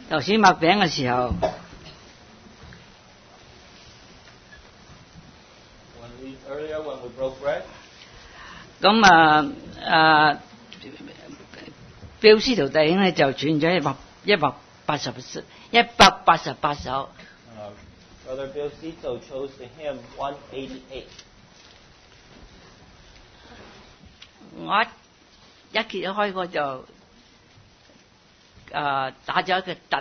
頭先擘餅嘅時候， Earlier when we broke bread, 咁標師徒弟兄咧就傳咗188首。 Brother Bill Cito chose the hymn 188. 我一揭開我就打咗一個突，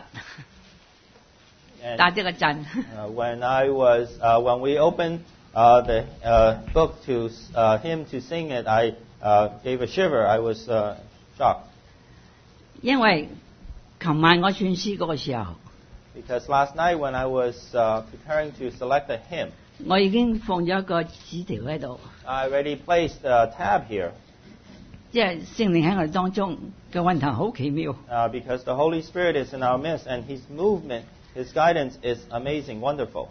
打咗個震。 When we opened the book to him to sing it, I gave a shiver. I was shocked. 因為琴晚我串詩嗰個時候， Because last night when I was preparing to select a hymn, 我已經放咗一個紙條喺度， I already placed a tab here. 即係聖靈喺我哋當中嘅運行好奇妙。 Because the Holy Spirit is in our midst and His movement, His guidance is amazing, wonderful.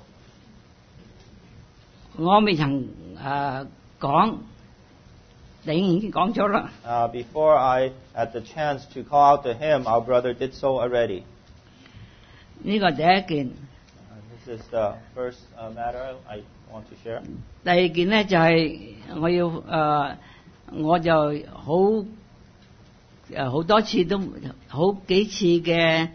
我未曾講，你已經講咗啦。 Before I had the chance to call out to him, our brother did so already. 呢個第一件。 This is the first matter I want to share. 第二件呢，就係、我要我就好多次都好幾次嘅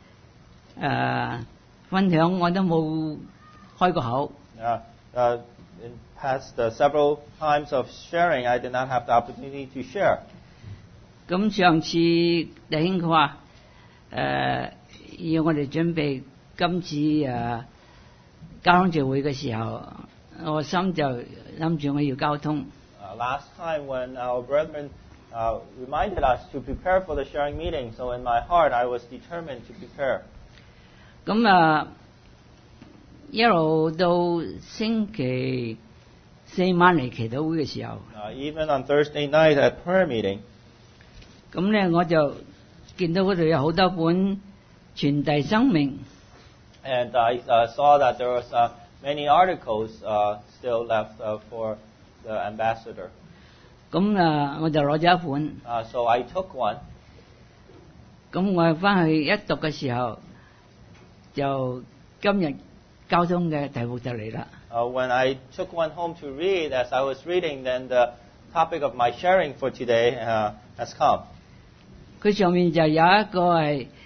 分享我都冇開個口。 In past several times of sharing, I did not have the opportunity to share. 咁上次弟兄佢話要我哋準備今次交通聚會嘅時候，我心就諗住我要交通。 Last time when our brethren reminded us to prepare for the sharing meeting, so in my heart I was determined to prepare. 咁一路到星期四晚嚟祈禱會嘅時候， Even on Thursday night at prayer meeting, 咁咧我就見到嗰度有好多本傳遞生命。 and I saw that there was many articles still left for the ambassador. 咁我就攞咗一本。 So I took one. 咁我翻去一讀嘅時候，就今日交通嘅題目就嚟啦。 When I took one home to read, as I was reading, then the topic of my sharing for today has come. 佢上面就有一個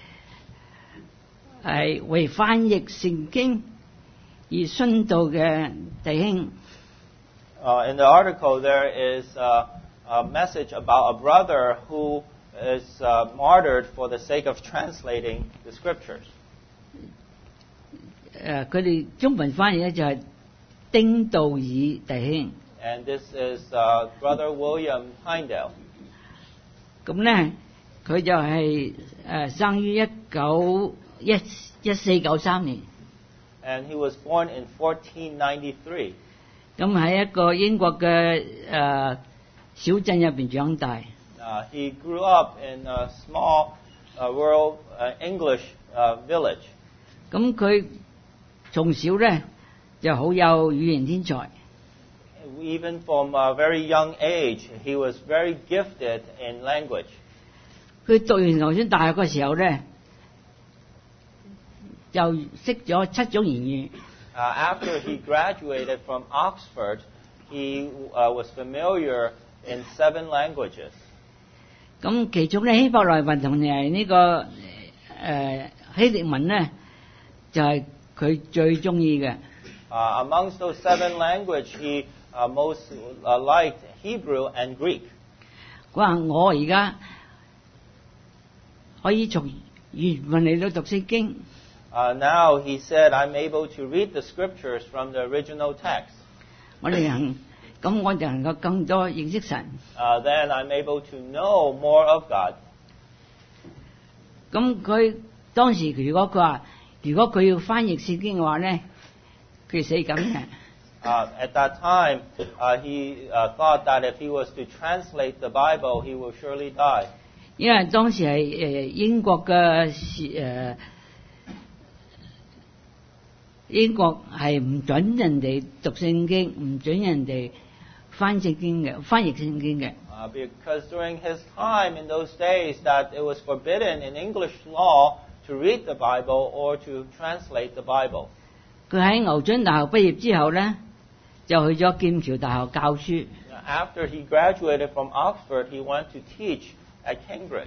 係為翻譯聖經而殉道嘅弟兄。 In the article, there is a message about a brother who is martyred for the sake of translating the scriptures. 佢哋中文翻譯咧就係丁道爾弟兄。 And this is Brother William Tyndale. 咁咧，佢就係生於1493年。 And he was born in 1493. 咁喺一個英國嘅小鎮入邊長大。 He grew up in a small rural English village. 咁佢從小咧就好有語言天才。 Even from a very young age, he was very gifted in language. 佢讀完頭先大學嘅時候咧，就識咗7種言語。 After he graduated from Oxford, he was familiar in 7 languages. 咁其中咧希伯來文同埋呢個希臘文咧，就係佢最中意嘅。 Amongst those 7 languages, he most liked Hebrew and Greek. 佢話我而家可以從原文嚟到讀聖經。 Now he said, I'm able to read the scriptures from the original text. 我就能夠更多認識神。 Then I'm able to know more of God. 咁佢當時如果佢要翻譯聖經嘅話咧，佢死梗嘅。 At that time, he thought that if he was to translate the Bible, he will surely die. 因為當時係英國係唔準人哋讀聖經，唔準人哋翻譯聖經嘅。 Because during his time in those days, that it was forbidden in English law to to read the Bible or to translate the Bible. 佢喺牛津大學畢業之後咧，就去咗劍橋大學教書。 After he graduated from Oxford, he went to teach at Cambridge.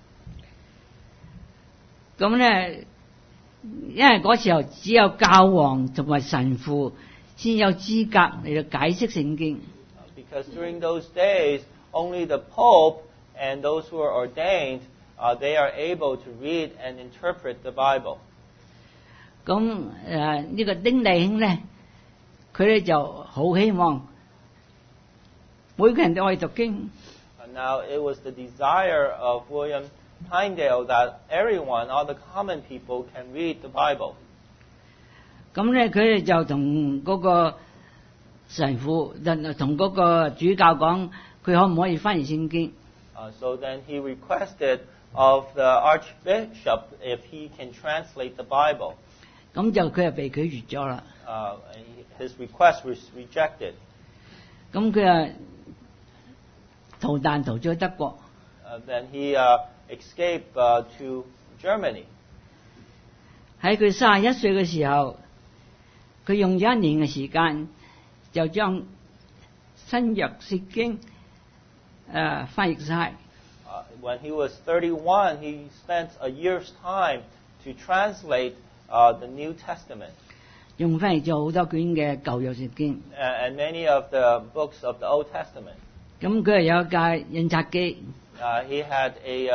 咁咧，因為嗰時候只有教皇同埋神父先有資格嚟到解釋聖經。 Because during those days, only the Pope and those who are ordained, they are able to read and interpret the Bible. 咁呢個丁弟兄咧，佢咧就好希望每個人都可以讀經。 Now it was the desire of William Tyndale that everyone, all the common people, can read the Bible. 咁咧，佢哋就同嗰個神父，同嗰個主教講，佢可唔可以翻譯聖經？ So then he requested of the Archbishop if he can translate the Bible. 咁就佢就被拒絕咗啦。 His request was rejected. 咁佢啊逃難逃咗德國。 Then he escaped to Germany. 喺佢31歲嘅時候，佢用咗1年嘅時間，就將新約聖經翻譯晒。 When he was 31, he spent a year's time to translate the New Testament. 用翻譯咗好多卷嘅舊約聖經。 And many of the books of the Old Testament. 咁佢係有一架印刷機。 He had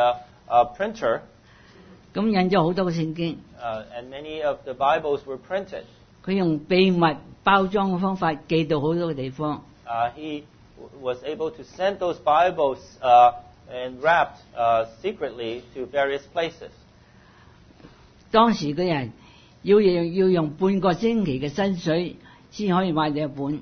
a printer. 咁印咗好多嘅聖經。 And many of the Bibles were printed. 佢用秘密包裝嘅方法寄到好多嘅地方。 He was able to send those Bibles and wrapped secretly to various places. 當時嘅人要用半個星期嘅薪水先可以買到一本。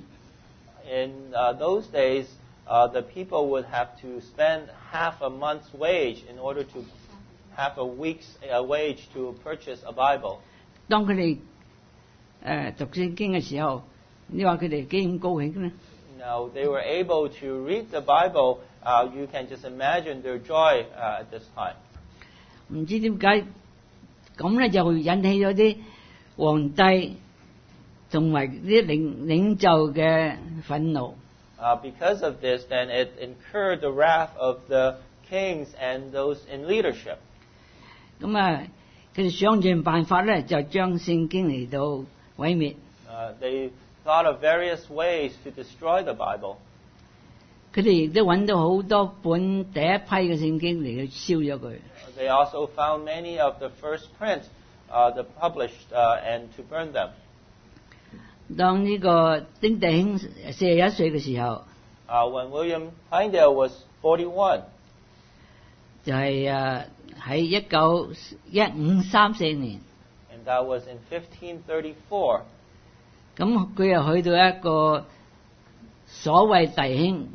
In those days, the people would have to spend half a month's wage in order to have a week's wage to purchase a Bible. 當佢哋讀聖經嘅時候，你話佢哋幾咁高興咧？ Now they were able to read the Bible. You can just imagine their joy at this time. 唔知點解咁咧，就會引起咗啲皇帝同埋啲領袖嘅憤怒。 Because of this, then it incurred the wrath of the kings and those in leadership. 咁佢哋想盡辦法咧，就將聖經嚟到毀滅。 They thought of various ways to destroy the Bible. 佢哋亦都揾到好多本第一批嘅聖經嚟到燒咗佢。 They also found many of the first print, the published, and to burn them. 當呢個丁弟兄41歲嘅時候， When William Tyndale was 41, 就係喺1534年。 and that was in 1534. 咁佢又去到一個所謂弟兄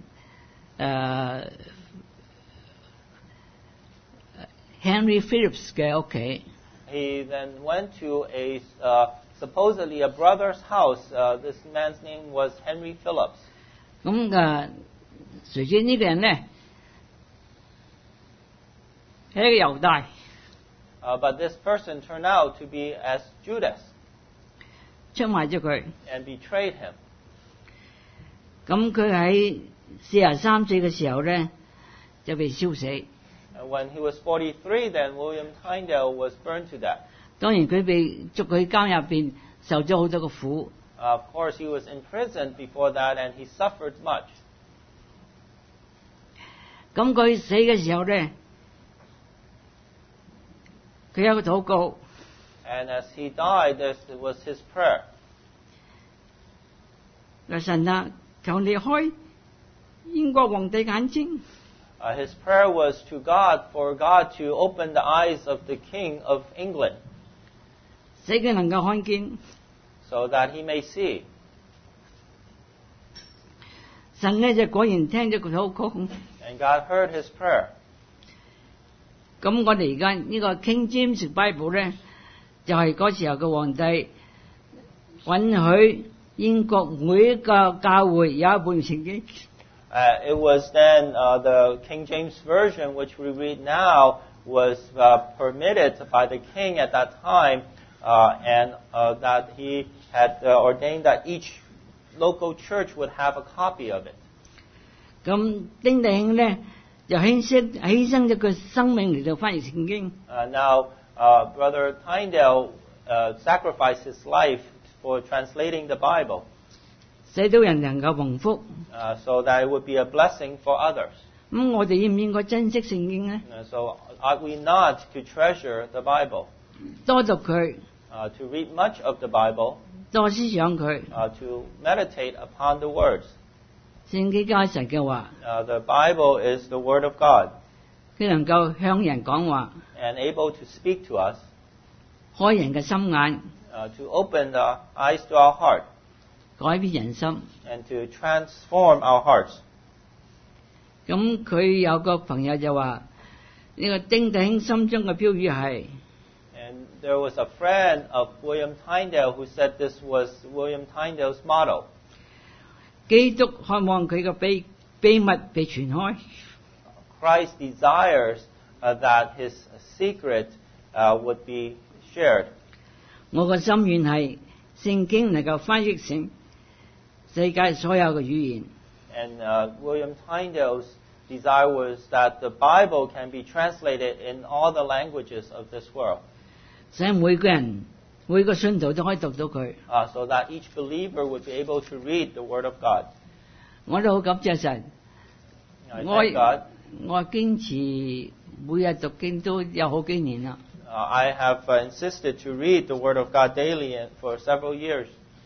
Henry Phillips 嘅屋企。 He then went to supposedly a brother's house. This man's name was Henry Phillips. 咁誰知呢個人咧係一個猶大。 But this person turned out to be as Judas. 出賣咗佢。 And betrayed him. 咁佢喺43歲嘅時候咧，就被燒死。 When he was 43, then William Tyndale was burned to death. 當然佢被捉去監入邊，受咗好多嘅苦。 Of course, he was imprisoned before that, and he suffered much. 咁佢死嘅時候咧，佢有個禱告。 And as he died, this was his prayer. 神啊，求你開英國皇帝眼睛。 His prayer was to God for God to open the eyes of the King of England, 使佢能夠看見。 so that he may see. 神咧就果然聽咗個禱告。 And God heard his prayer. 咁我哋而家呢個 King James Bible 咧，就係嗰時候嘅皇帝允許英國每一個教會有一本聖經。 It was then the King James Version, which we read now, was permitted by the king at that time, and that he had ordained that each local church would have a copy of it. 咁丁弟兄咧就犧牲咗佢生命嚟到翻譯聖經。 Now, Brother Tyndale sacrificed his life for translating the Bible, 使到人能夠蒙福。 so that it would be a blessing for others. 咁我哋應唔應該珍惜聖經咧？ So ought we not to treasure the Bible, 多讀佢， to read much of the Bible, 多思想佢。 to meditate upon the words. 聖經係神嘅話， The Bible is the Word of God 佢能夠向人講話， and able to speak to us, 開人嘅心眼， to open the eyes to our heart 改變人心。 and to transform our hearts. 咁佢有個朋友就話：呢個丁弟兄心中嘅標語係 And there was a friend of William Tyndale who said this was William Tyndale's motto. 基督渴望佢嘅秘密被傳開。 Christ desires that his secret would be shared. 我個心願係聖經能夠翻譯成世界所有嘅語言。 And William Tyndale's desire was that the Bible can be translated in all the languages of this world, 使每個人每個信徒都可以讀到佢。 so that each believer would be able to read the Word of God. 我都好感謝神， I thank God. 我堅持每日讀經都有好幾年啦。 I have insisted to read the Word of God daily for several years.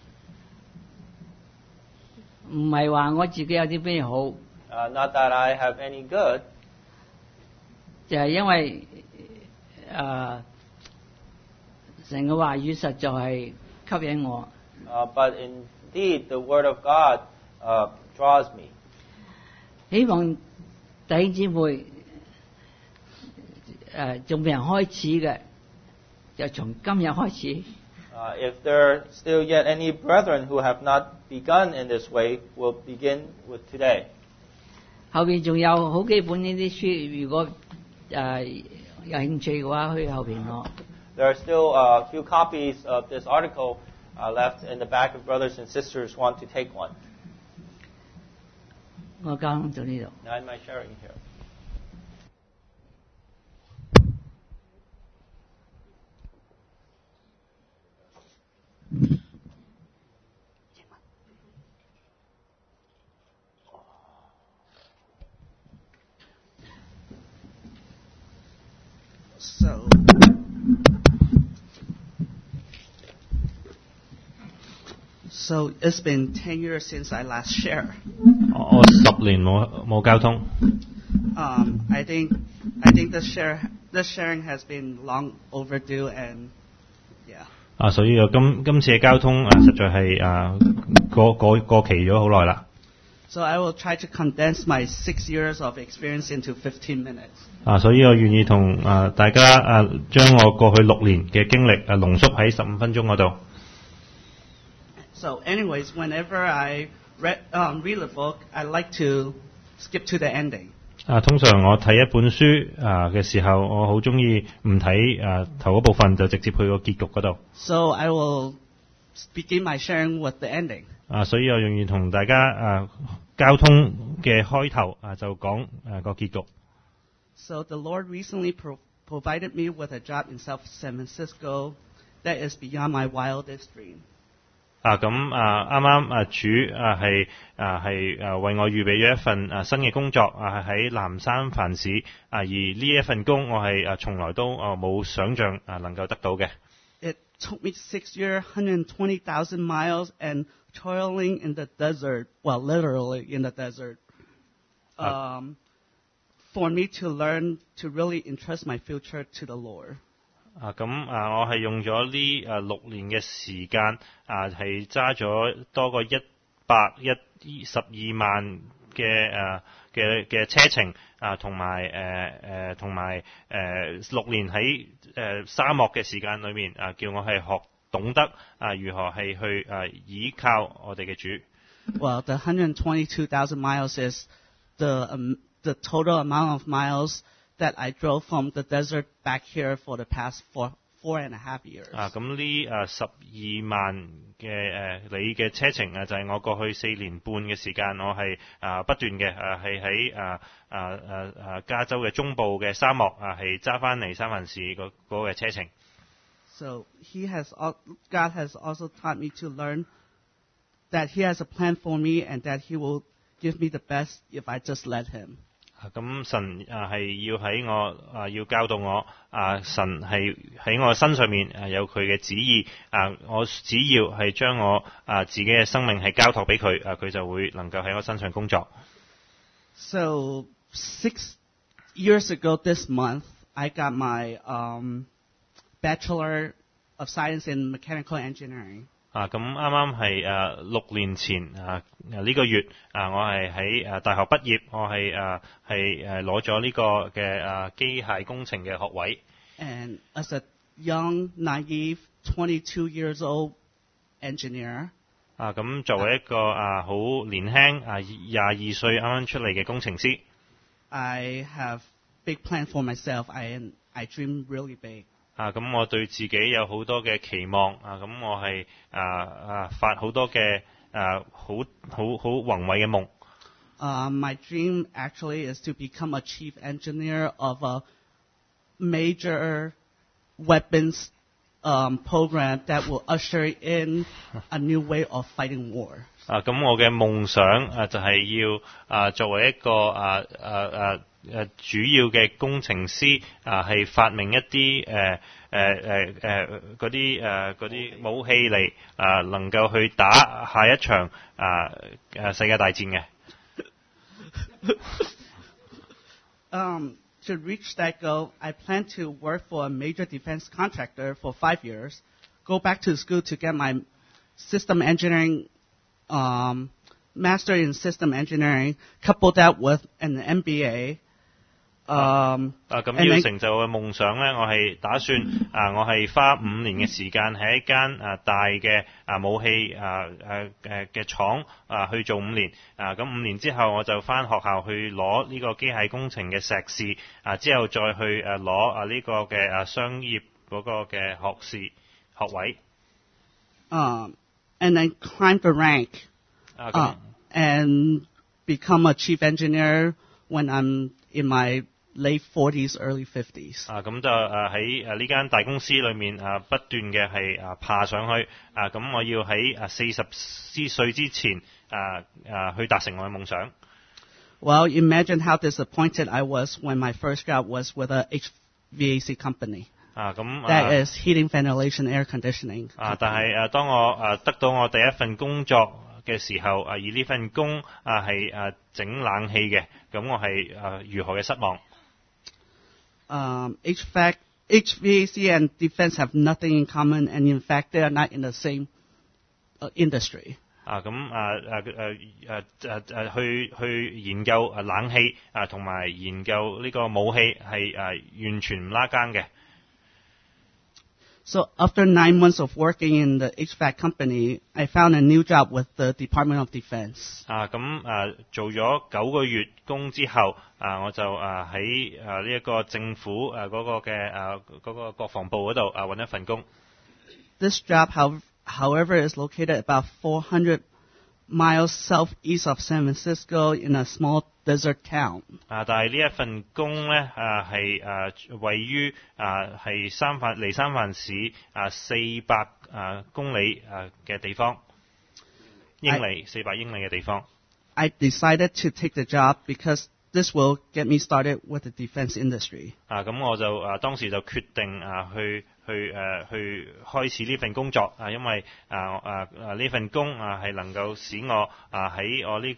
唔係話我自己有啲咩好， Not that I have any good, 就係因為神嘅話語實在係吸引我。 but indeed the Word of God draws me. 希望弟兄姊妹仲未人開始嘅，就從今日開始。 If there are still yet any brethren who have not begun in this way, we'll begin with today. 後邊仲有好幾本呢啲書，如果有興趣嘅話，去後邊攞。 There are still a few copies of this article left in the back if brothers and sisters want to take one. 我交到呢度。 Now in my sharing here. So it's been 10 years since I last shared. 我10年冇交通。 I think this sharing has been long overdue, and yeah. 所以今次嘅交通實在係過期咗好耐啦。 So I will try to condense my 6 years of experience into 15 minutes. 所以我願意同大家將我過去6年嘅經歷濃縮喺15分鐘嗰度。 So anyways, whenever I read the book, I like to skip to the ending. 通常我睇一本書嘅時候，我好中意唔睇頭嗰部分，就直接去個結局嗰度。 So I will begin my sharing with the ending. 所以我願意同大家交通嘅開頭就講個結局。 So the Lord recently provided me with a job in South San Francisco that is beyond my wildest dream. 啱啱主係為我預備咗一份新嘅工作係喺南三藩市而呢一份工我係從來都冇想像能夠得到嘅。 It took me 6 years, 120,000 miles, and toiling in the desert, well, literally in the desert, for me to learn to really entrust my future to the Lord. 我係用咗呢6年嘅時間係揸咗多過112萬嘅車程同埋6年喺沙漠嘅時間裏面叫我係學懂得如何係去依靠我哋嘅主。 Well, the 122,000 miles is the total amount of miles that I drove from the desert back here for the past four and a half years. 咁呢12萬嘅里嘅車程就係我過去4年半嘅時間，我係不斷嘅係喺加州嘅中部嘅沙漠係揸翻嚟三藩市嗰個嘅車程。 So God has also taught me to learn that He has a plan for me and that He will give me the best if I just let Him. 咁神係要喺我要教導我神係喺我身上面有佢嘅旨意我只要係將我自己嘅生命係交託俾佢佢就會能夠喺我身上工作。 So 6 years ago this month, I got my Bachelor of Science in Mechanical Engineering. 咁啱啱係6年前呢個月我係喺大學畢業，我係攞咗呢個嘅機械工程嘅學位。 And as a young, naive, 22 years old engineer, 咁作為一個好年輕22歲啱啱出嚟嘅工程師， I have big plan for myself. I dream really big. 咁我對自己有好多嘅期望咁我係發好多嘅好宏偉嘅夢。 My dream actually is to become a chief engineer of a major weapons program that will usher in a new way of fighting war. 咁我嘅夢想就係要作為一個主要嘅工程師係發明一啲嗰啲武器嚟能夠去打下一場世界大戰嘅。 To reach that goal, I plan to work for a major defense contractor for 5 years, go back to school to get my system engineering, master in system engineering, couple that with an MBA. 咁要成就嘅夢想咧，我係打算我係花5年嘅時間喺一間大嘅武器嘅廠去做5年咁5年之後我就返學校去攞呢個機械工程嘅碩士之後再去攞呢個嘅商業嗰個嘅學位。 And then climb the rank and become a chief engineer when I'm in my late 40s, early 50s. 咁就喺呢間大公司裏面不斷嘅係爬上去咁我要喺40歲之前去達成我嘅夢想。 Well, imagine how disappointed I was when my first job was with a HVAC company. That is heating, ventilation, air conditioning. 但係當我得到我第一份工作嘅時候而呢份工係整冷氣嘅，咁我係如何嘅失望 ？HVAC and defense have nothing in common, and in fact, they are not in the same industry. 去研究冷氣同埋研究呢個武器係完全唔拉更嘅。 So after 9 months of working in the HVAC company, I found a new job with the Department of Defense. 做咗9個月工之後我就喺呢一個政府嗰個嘅嗰個國防部嗰度揾一份工。 This job, however, is located about 400 miles southeast of San Francisco in a small desert town. 但係呢一份工咧係位於係離三藩市400公里嘅地方，400英里嘅地方。 I decided to take the job because this will get me started with the defense industry. 咁我就當時就決定去開始呢份工作因為呢份工係能夠使我喺我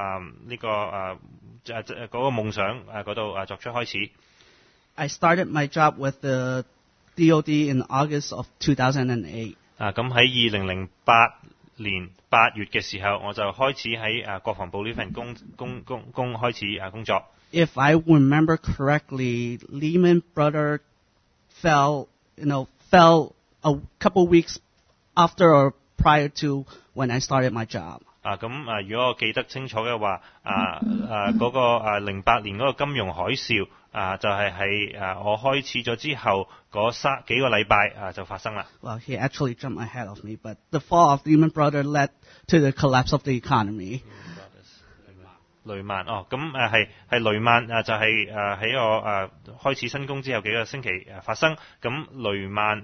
嗰個夢想嗰度作出開始。 I started my job with the DoD in August of 2008. 咁喺2008年8月嘅時候，我就開始喺國防部呢份工開始工作。 If I remember correctly, Lehman Brothers fell a couple weeks after or prior to when I started my job. 咁如果我記得清楚嘅話，嗰個08年嗰個金融海嘯就係喺我開始咗之後嗰幾個禮拜就發生啦。 Well, he actually jumped ahead of me, but the fall of Lehman Brothers led to the collapse of the economy. 雷曼咁係雷曼就係喺我開始新工之後幾個星期發生，咁雷曼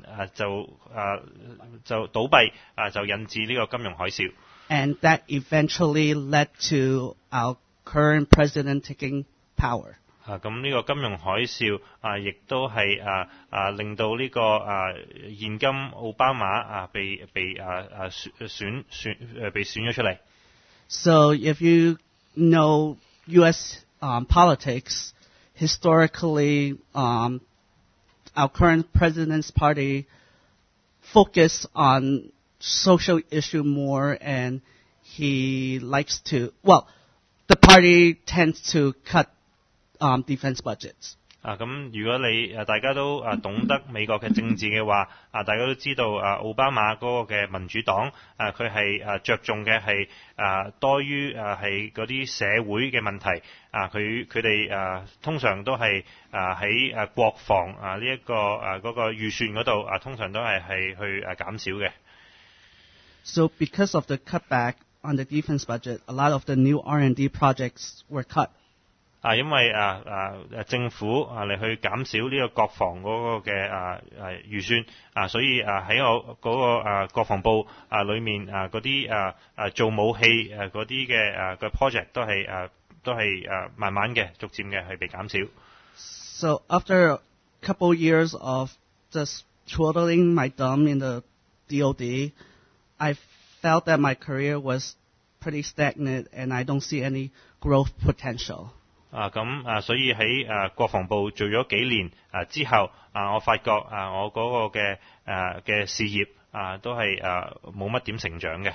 就倒閉就引致呢個金融海嘯。 And that eventually led to our current president taking power. 咁呢個金融海嘯亦都係令到呢個現今奧巴馬被選咗出嚟。 So if you know U.S. Politics, historically, our current president's party focus on social issue more, and he likes to, well, the party tends to cut defense budgets. 咁如果大家都懂得美國嘅政治嘅話，大家都知道奧巴馬嗰個嘅民主黨佢係着重嘅係多於係嗰啲社會嘅問題，佢哋通常都係喺國防呢一個嗰個預算嗰度通常都係去減少嘅。 So because of the cutback on the defense budget, a lot of the new R&D projects were cut. 因為政府嚟去減少呢個國防嗰個嘅預算所以喺我嗰個國防部裏面嗰啲做武器嗰啲嘅project 都係慢慢嘅逐漸嘅係被減少。 So after a couple years of just twiddling my thumb in the DoD, I felt that my career was pretty stagnant and I don't see any growth potential. 所以喺國防部做咗幾年之後我發覺我嗰個嘅事業都係冇乜點成長嘅。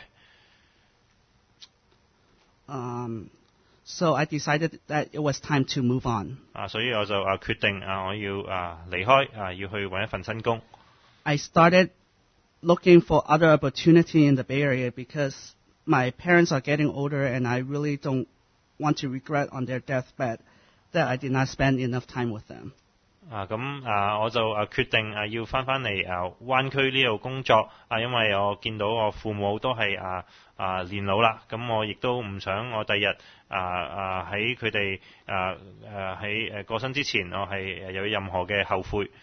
So I decided that it was time to move on. 所以我就決定我要離開要去揾一份新工。 I started looking for other opportunity in the Bay Area because my parents are getting older and I really don't want to regret on their deathbed that I did not spend enough time with them. 我就決定要翻嚟灣區呢度工作因為我見到我父母都係年老啦，咁我亦都唔想我第日喺佢哋喺過身之前，我係有任何嘅後悔。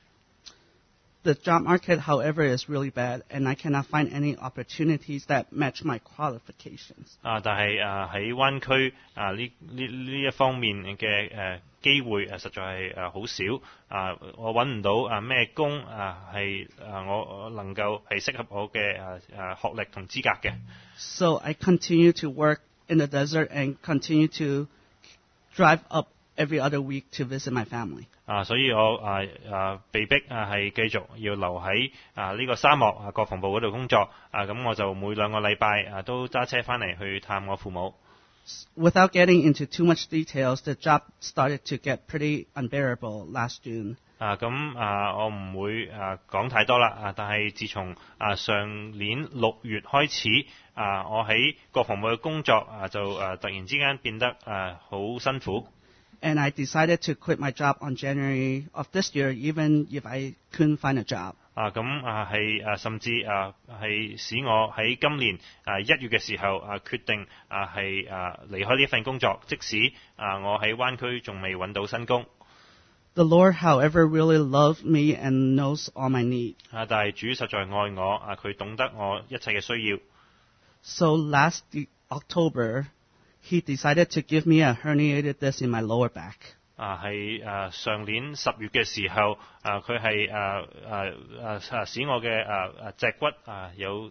The job market, however, is really bad, and I cannot find any opportunities that match my qualifications. 但係喺灣區呢一方面嘅機會實在係好少我揾唔到咩工係我能夠係適合我嘅學歷同資格嘅。 So I continue to work in the desert and continue to drive up every other week to visit my family. 所以我被逼係繼續要留喺呢個沙漠國防部嗰度工作咁我就每2個禮拜都揸車翻嚟去探我父母。 Without getting into too much details, the job started to get pretty unbearable last June. 我唔會講太多啦但係自從上年6月開始我喺國防部嘅工作就突然之間變得好辛苦。 And I decided to quit my job on January of this year, even if I couldn't find a job. 係甚至係使我喺今年1月嘅時候決定係離開呢份工作，即使我喺灣區仲未揾到新工。 The Lord, however, really loved me and knows all my needs. 但係主實在愛我佢懂得我一切嘅需要。 So last October, He decided to give me a herniated disc in my lower back. 係上年10月嘅時候佢係使我嘅脊骨有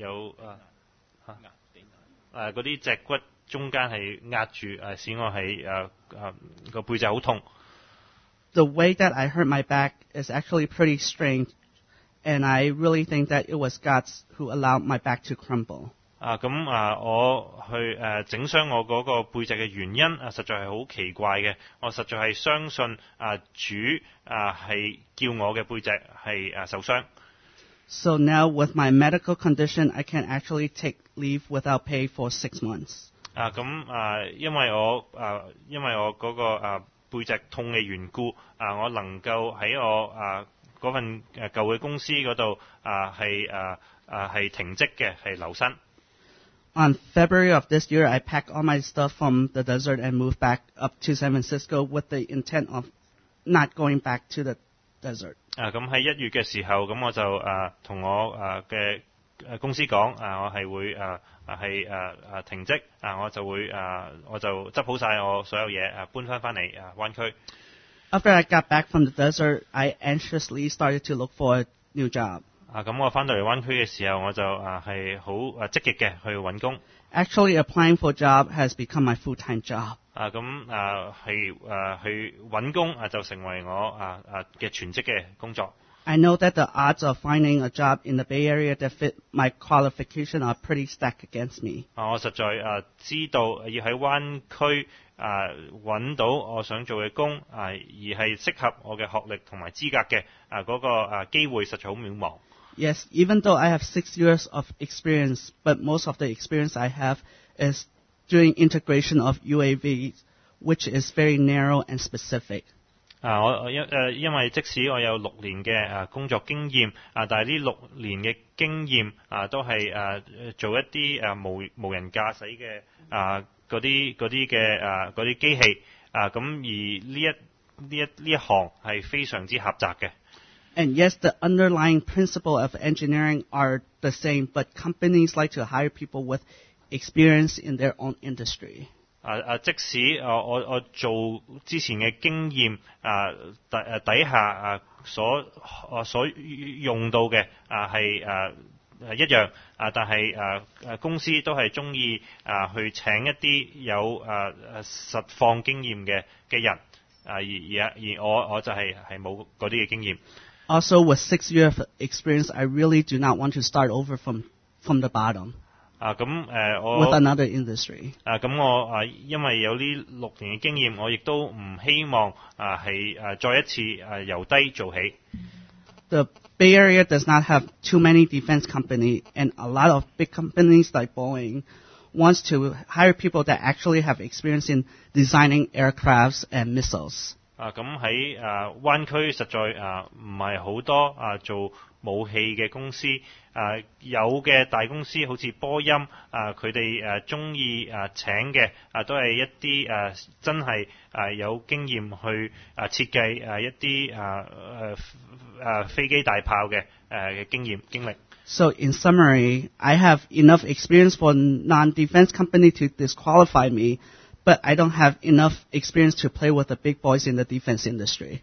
嗰啲脊骨中間係壓住使我係個背脊好痛。 The way that I hurt my back is actually pretty strange, and I really think that it was God who allowed my back to crumble. 我去整傷我嗰個背脊嘅原因實在係好奇怪嘅。我實在係相信主係叫我嘅背脊係受傷。 So now with my medical condition, I can actually take leave without pay for 6 months. 因為我嗰個背脊痛嘅緣故，我能夠喺我嗰份舊嘅公司嗰度係停職嘅，係留薪。 On February of this year, I packed all my stuff from the desert and moved back up to San Francisco with the intent of not going back to the desert. 咁喺1月嘅時候，咁我就同我嘅公司講，我係會係停職，我就執好晒我所有嘢，搬翻嚟灣區。 After I got back from the desert, I anxiously started to look for a new job. 咁我翻到嚟灣區嘅時候，我就係好積極嘅去揾工。 Actually, applying for a job has become my full-time job. 去揾工就成為我嘅全職嘅工作。 I know that the odds of finding a job in the Bay Area that fit my qualification are pretty stacked against me. 我實在知道要喺灣區揾到我想做嘅工，而係適合我嘅學歷同埋資格嘅嗰個機會實在好渺茫。 Yes, even though I have 6 years of experience, but most of the experience I have is doing integration of UAVs, which is very narrow and specific. 因為即使我有6年嘅工作經驗，但係呢6年嘅經驗都係做一啲無人駕駛嘅嗰啲機器，咁而呢一行係非常之狹窄嘅。 And yes, the underlying principle of engineering are the same, but companies like to hire people with experience in their own industry. 即使我做之前嘅經驗底下所用到嘅係一樣，但係公司都係中意去請一啲有實況經驗嘅人，而我就係冇嗰啲嘅經驗。 Also, with 6 years of experience, I really do not want to start over from the bottom. with another industry. 咁我因為有呢6年嘅經驗，我亦都唔希望係再一次由低做起。 The Bay Area does not have too many defense companies, and a lot of big companies like Boeing wants to hire people that actually have experience in designing aircrafts and missiles. 咁喺灣區實在唔係好多做武器嘅公司，有嘅大公司好似波音，佢哋中意請嘅都係一啲真係有經驗去設計一啲飛機大炮嘅經歷。 So in summary, I have enough experience for non-defense company to disqualify me, but I don't have enough experience to play with the big boys in the defense industry.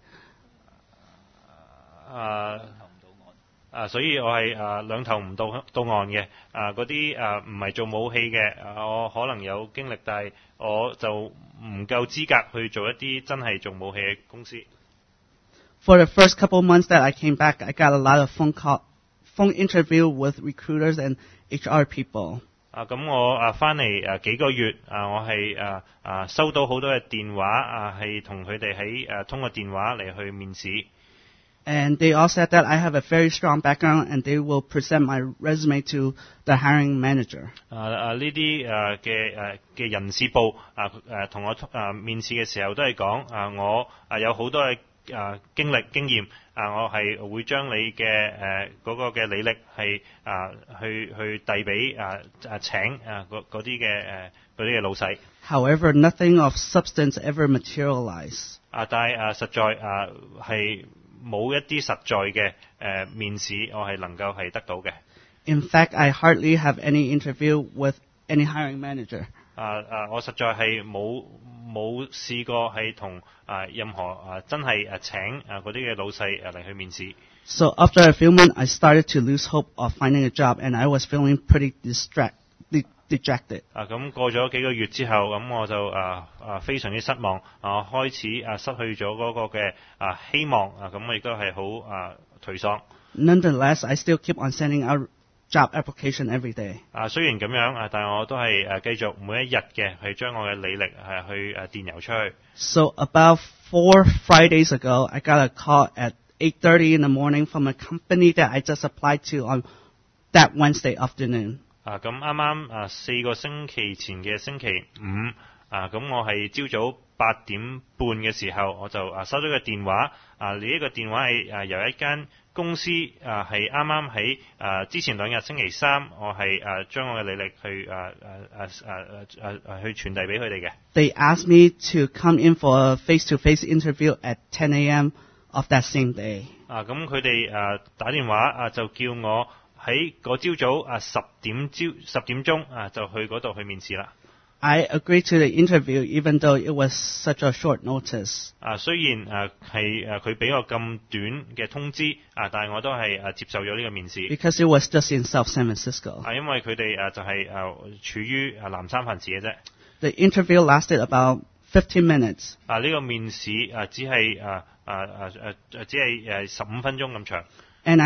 所以我係兩頭唔到岸嘅，嗰啲唔係做武器嘅，我可能有經歷，但係我就唔夠資格去做一啲真係做武器嘅公司。 For the first couple of months that I came back, I got a lot of phone interview with recruiters and HR people. 咁我翻嚟幾個月，我係收到好多嘅電話，係同佢哋喺通過電話嚟去面試。 And they all said that I have a very strong background, and they will present my resume to the hiring manager. 呢啲嘅人事部同我面試嘅時候都係講，我有好多嘅經驗，我係會將你嘅嗰個嘅履歷係去遞俾請嗰啲嘅老細。 However, nothing of substance ever materialized. 但係實在係冇一啲實在嘅面試，我係能夠係得到嘅。 In fact, I hardly have any interview with any hiring manager. 我實在係冇試過係同任何真係請嗰啲嘅老細嚟去面試。 So after a few months, I started to lose hope of finding a job, and I was feeling pretty dejected. 咁過咗幾個月之後，咁我就非常之失望，開始失去咗嗰個嘅希望，咁我亦都係好頹喪。 Nonetheless, I still keep on sending out job application every day. 雖然咁樣，但係我都係繼續每一日嘅係將我嘅履歷係去電郵出去。 So about 4 Fridays ago, I got a call at 8:30 in the morning from a company that I just applied to on that Wednesday afternoon. 咁啱4個星期前嘅星期五，咁我係朝早 8點半嘅時候，我就收咗個電話。呢一個電話係由一間公司係啱啱喺之前2日星期3，我係將我嘅履歷去去傳遞俾佢哋嘅。 They asked me to come in for a face-to-face interview at 10 a.m. of that same day. 咁佢哋打電話就叫我喺嗰朝早10點鐘就去嗰度去面試啦。 I agreed to the interview even though it was such a short notice. 雖然係佢俾我咁短嘅通知但係我都係接受咗呢個面試。 Because it was just in South San Francisco. 因為佢哋就係處於南三藩市嘅啫。 The interview lasted about 15 minutes. 呢個面試只係15分鐘咁長。 And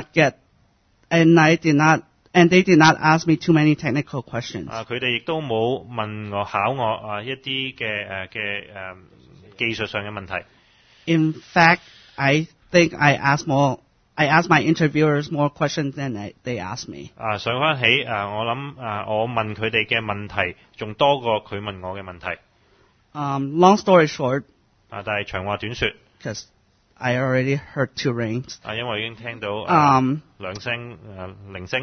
they did not ask me too many technical questions. 佢哋亦都冇考我一啲嘅技術上嘅問題。 In fact, I think I asked my interviewers more questions than they asked me. 想翻起我諗我問佢哋嘅問題仲多過佢問我嘅問題。 Long story short, 但係長話短說。 because I already heard 2 rings. 因為我已經聽到兩聲鈴聲。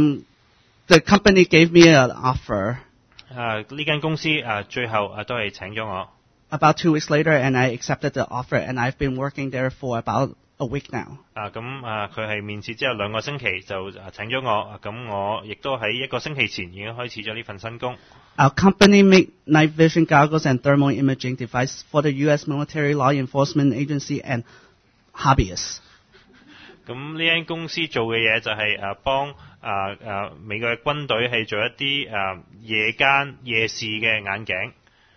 The company gave me an offer. 呢間公司最後都係請咗我。 About 2 weeks later, and I accepted the offer, and I've been working there for about a week now. 佢係面試之後2個星期就請咗我，咁我亦都喺1個星期前已經開始咗呢份新工。 Our company make night vision goggles and thermal imaging devices for the U.S. military, law enforcement agency, and hobbyists. 咁呢間公司做嘅嘢就係幫美國嘅軍隊係做一啲夜視嘅眼鏡。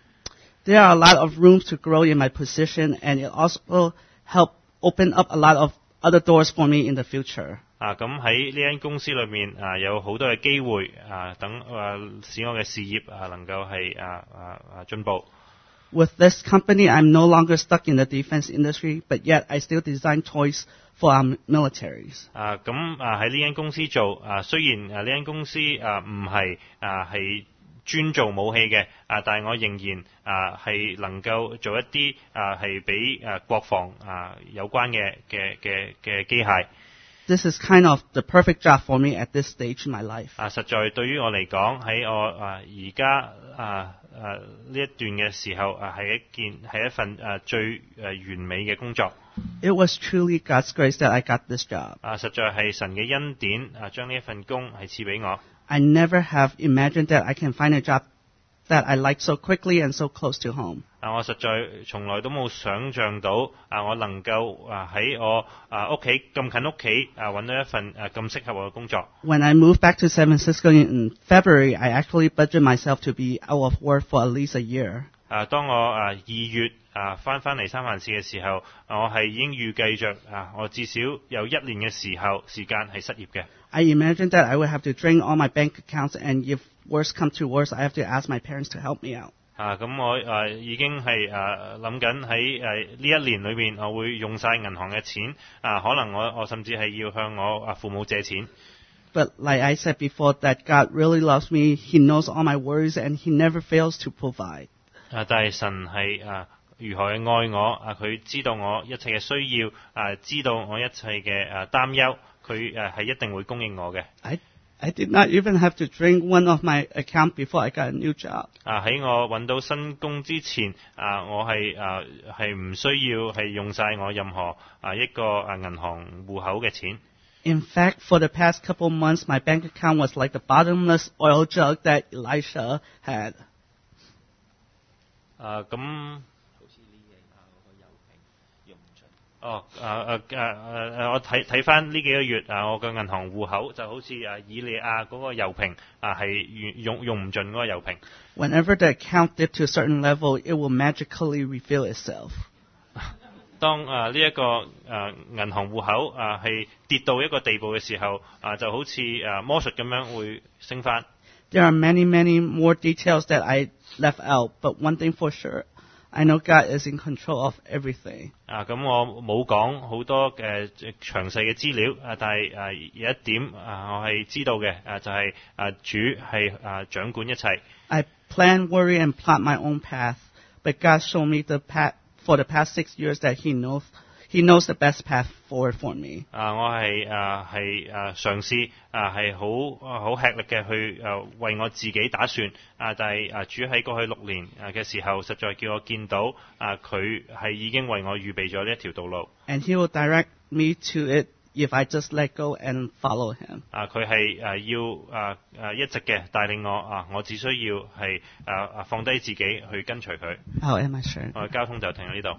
There are a lot of rooms to grow in my position, and it also helped open up a lot of other doors for me in the future. 咁喺呢間公司裏面有好多嘅機會等使我嘅事業能夠係進步。 With this company, I'm no longer stuck in the defense industry, but yet I still design toys for our militaries. 咁喺呢間公司做雖然呢間公司唔係專做武器嘅但係我仍然係能夠做一啲係俾國防有關嘅機械。 This is kind of the perfect job for me at this stage in my life. 實在對於我嚟講，喺我而家呢一段嘅時候係一份最完美嘅工作。 It was truly God's grace that I got this job. 實在係神嘅恩典將呢一份工係賜俾我。 I never have imagined that I can find a job that I like so quickly and so close to home. 我實在從來都冇想像到我能夠喺我屋企咁近屋企揾到一份咁適合我嘅工作。 When I moved back to San Francisco in February, I actually budgeted myself to be out of work for at least a year. 當我2月翻嚟三藩市嘅時候，我係已經預計着我至少有1年嘅時間係失業嘅。 I imagined that I would have to drain all my bank accounts, and if worse comes to worse, I have to ask my parents to help me out. 咁我已經係諗緊喺呢1年裏面，我會用晒銀行嘅錢可能我甚至係要向我父母借錢。 But like I said before, that God really loves me. He knows all my worries, and He never fails to provide. 但係神係如何嘅愛我佢知道我一切嘅需要知道我一切嘅擔憂，佢係一定會供應我嘅。 I did not even have to drain one of my account before I got a new job. 喺我揾到新工之前我係唔需要係用晒我任何一個銀行戶口嘅錢。 In fact, for the past couple months, my bank account was like the bottomless oil jug that Elisha had. 我睇翻呢幾個月我嘅銀行戶口就好似以利亞嗰個油瓶係用唔盡嗰個油瓶。 Whenever the account dipped to a certain level, it will magically refill itself. 當呢一個銀行戶口係跌到一個地步嘅時候就好似魔術咁樣會升翻。 There are many, many more details that I left out, but one thing for sure, I know God is in control of everything. 咁我冇講好多詳細嘅資料但係有一點我係知道嘅就係主係掌管一切。 I plan, worry, and plot my own path, but God showed me the path for the past 6 years that He knows the best path forward for me. 我係嘗試係好吃力嘅去為我自己打算但係主喺過去6年嘅時候，實在叫我見到佢係已經為我預備咗呢一條道路。 And He will direct me to it if I just let go and follow Him. 佢係要一直嘅帶領我我只需要係放低自己去跟隨佢。 I'll end my share. 我嘅交通就停喺呢度。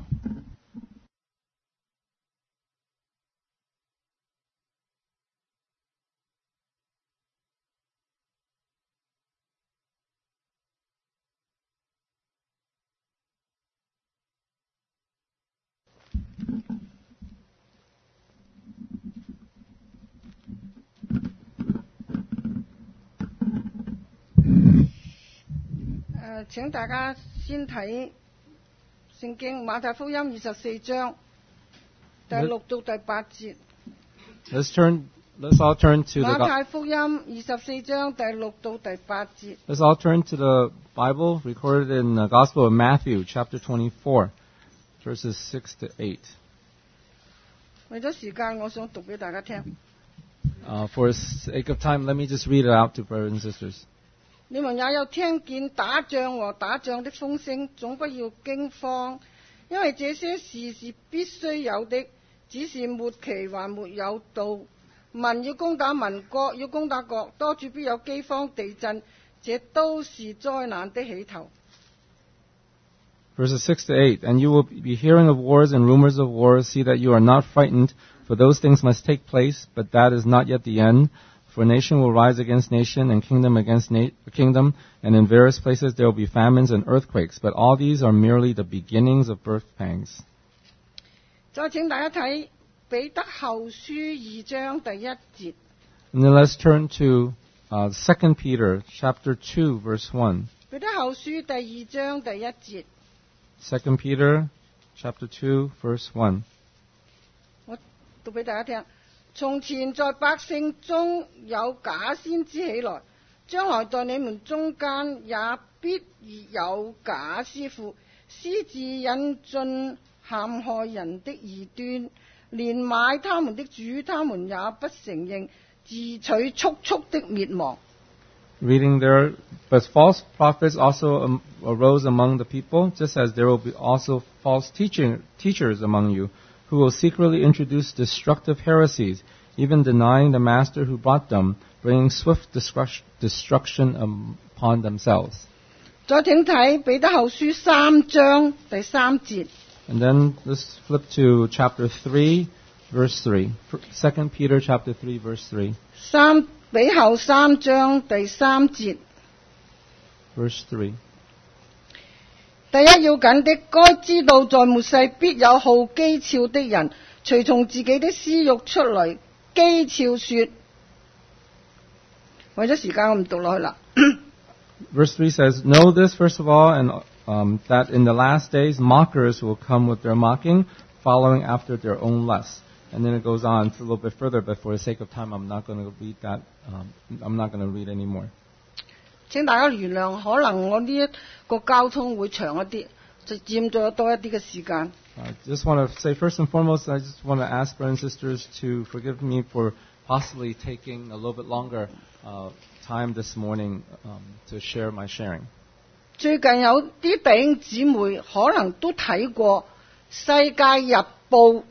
請大家先睇聖經馬太福音24章第6到第8節。 Let's all turn to 馬太福音24章第6到第8節。 Let's all turn to the Bible recorded in the Gospel of Matthew, chapter 24, verses 6 to 8. 為咗時間，我想讀俾大家聽。 For the sake of time, let me just read it out to brothers and sisters. 你們也有聽見打仗和打仗的風聲，總不要驚慌，因為這些事是必須有的，只是末期還沒有到。民要攻打民，國要攻打國，多處必有饑荒、地震，這都是災難的起頭。 Verses 6 to 8. And you will be hearing of wars and rumors of wars. See that you are not frightened, for those things must take place, but that is not yet the end. For nation will rise against nation, and kingdom against kingdom, and in various places there will be famines and earthquakes. But all these are merely the beginnings of birth pangs. 再請大家睇彼得後書2章第1節。 And then let's turn to 2 Peter chapter 2, verse 1. 彼得後書第2章第1節。 2 Peter chapter 2, verse 1. 我讀俾大家聽。從前在百姓中有假先知起來，將來在你們中間也必有假師傅，私自引進陷害人的異端，連買他們的主他們也不承認，自取速速的滅亡。 Reading there, but false prophets also arose among the people, just as there will be also false teachers among you, who will secretly introduce destructive heresies, even denying the master who brought them, bringing swift destruction upon themselves. 再請睇彼得後書3章第3節。 And then let's flip to chapter 3, verse 3. 2 Peter chapter 3, verse 3. 彼後3章第3節。 Verse 3. 第一要緊的，該知道在末世必有好譏誚的人，隨從自己的私欲出來譏誚說。為咗時間，我唔讀落去啦。 Verse 3 says, Know this first of all, and that in the last days mockers will come with their mocking, following after their own lusts. And then it goes on a little bit further, but for the sake of time, I'm not going to read that. I'm not going to read anymore. 請大家原諒，可能我呢一個交通會長一啲，就佔咗多一啲嘅時間。 I just want to say, first and foremost, I just want to ask brothers and sisters to forgive me for possibly taking a little bit longer time this morning to share my sharing. 最近有啲弟兄姊妹可能都睇過《世界日報》。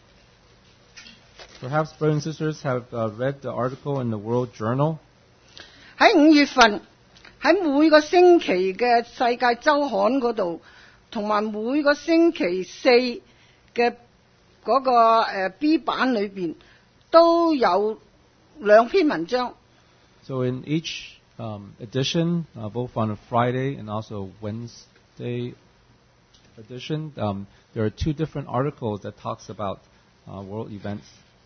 Perhaps brothers and sisters have read the article in the World Journal. 喺5月份，喺每個星期嘅《世界週刊》嗰度，同埋每個星期4嘅嗰個B 版裏邊，都有2篇文章。 So in each edition, both on a Friday and also Wednesday edition, there are 2 different articles that talks about world events.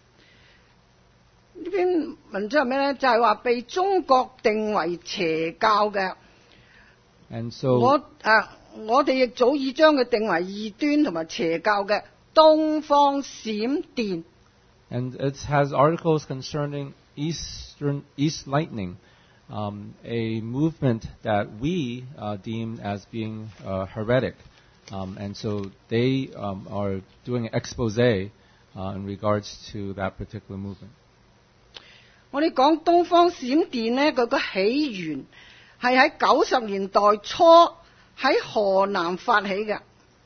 呢篇文章係咩咧？就係話被中國定為邪教嘅。 And so 我哋亦早已將佢定為異端同埋邪教嘅東方閃電。 And it has articles concerning East Lightning, a movement that we deem as being heretic, And so they are doing an expose in regards to that particular movement. 我哋講東方閃電呢，佢個起源係喺90年代初喺河南發起嘅。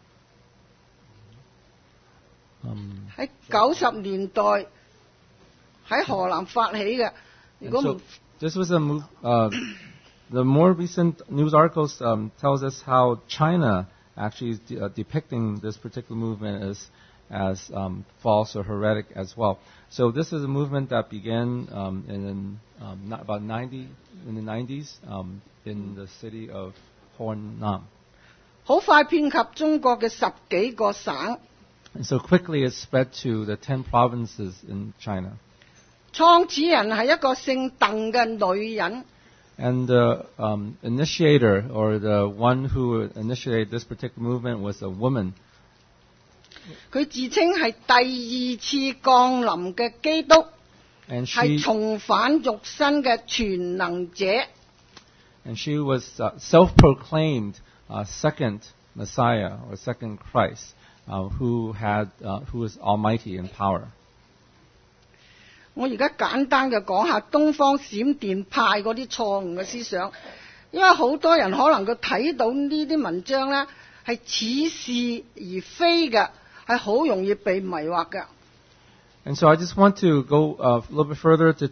喺90年代喺河南發起嘅。如果唔 This was a move. The more recent news articles tells us how China actually is depicting this particular movement as false or heretic as well. So this is a movement that began in the 90s in the city of Hornam. 好快遍及中國嘅10幾個省。 And so quickly it spread to the 10 provinces in China. 創始人係一個姓鄧嘅女人。 And the initiator, or the one who initiated this particular movement, was a woman. 佢自稱係第二次降臨嘅基督， And 係重返肉身嘅全能者。 she was self-proclaimed second Messiah or second Christ, who was almighty in power. 我而家簡單嘅講下東方閃電派嗰啲錯誤嘅思想，因為好多人可能佢睇到呢啲文章呢係似是而非嘅，係好容易被迷惑嘅。 And so I just want to go a little bit further to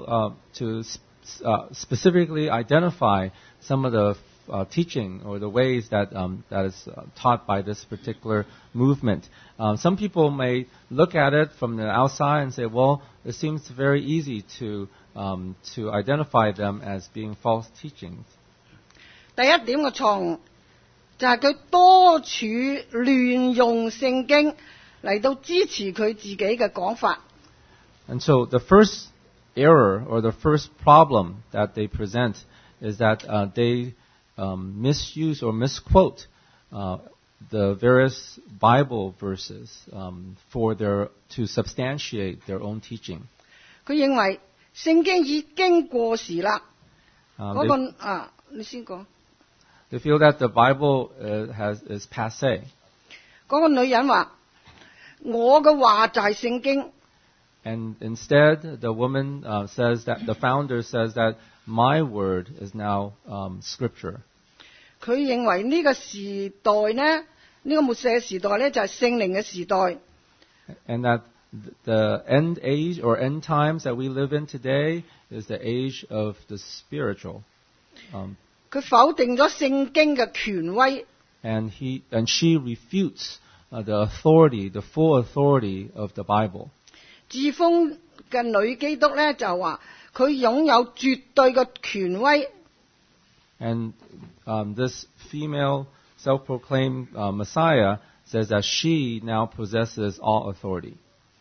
specifically identify some of the teaching or the ways that is taught by this particular movement. Some people may look at it from the outside and say, well, it seems very easy to identify them as being false teachings. 第一點嘅錯誤就係佢多處亂用聖經嚟到支持佢自己嘅講法。 And so the first error or the first problem that they present is that they misuse or misquote the various Bible verses to substantiate their own teaching. 佢認為聖經已經過時啦。你先講。 They feel that the Bible is passé. 嗰個女人話：我嘅話就係聖經。 And instead, the woman says that the founder says that my word is now scripture. 佢認為呢個時代呢，呢個末世嘅時代呢，就係聖靈嘅時代。 And that the end age or end times that we live in today is the age of the spiritual. 佢否定咗聖經嘅權威。 And she refutes the full authority of the Bible. 自封嘅女基督呢，就話佢擁有絕對嘅權威。 And this female self-proclaimed Messiah says that she now possesses all authority.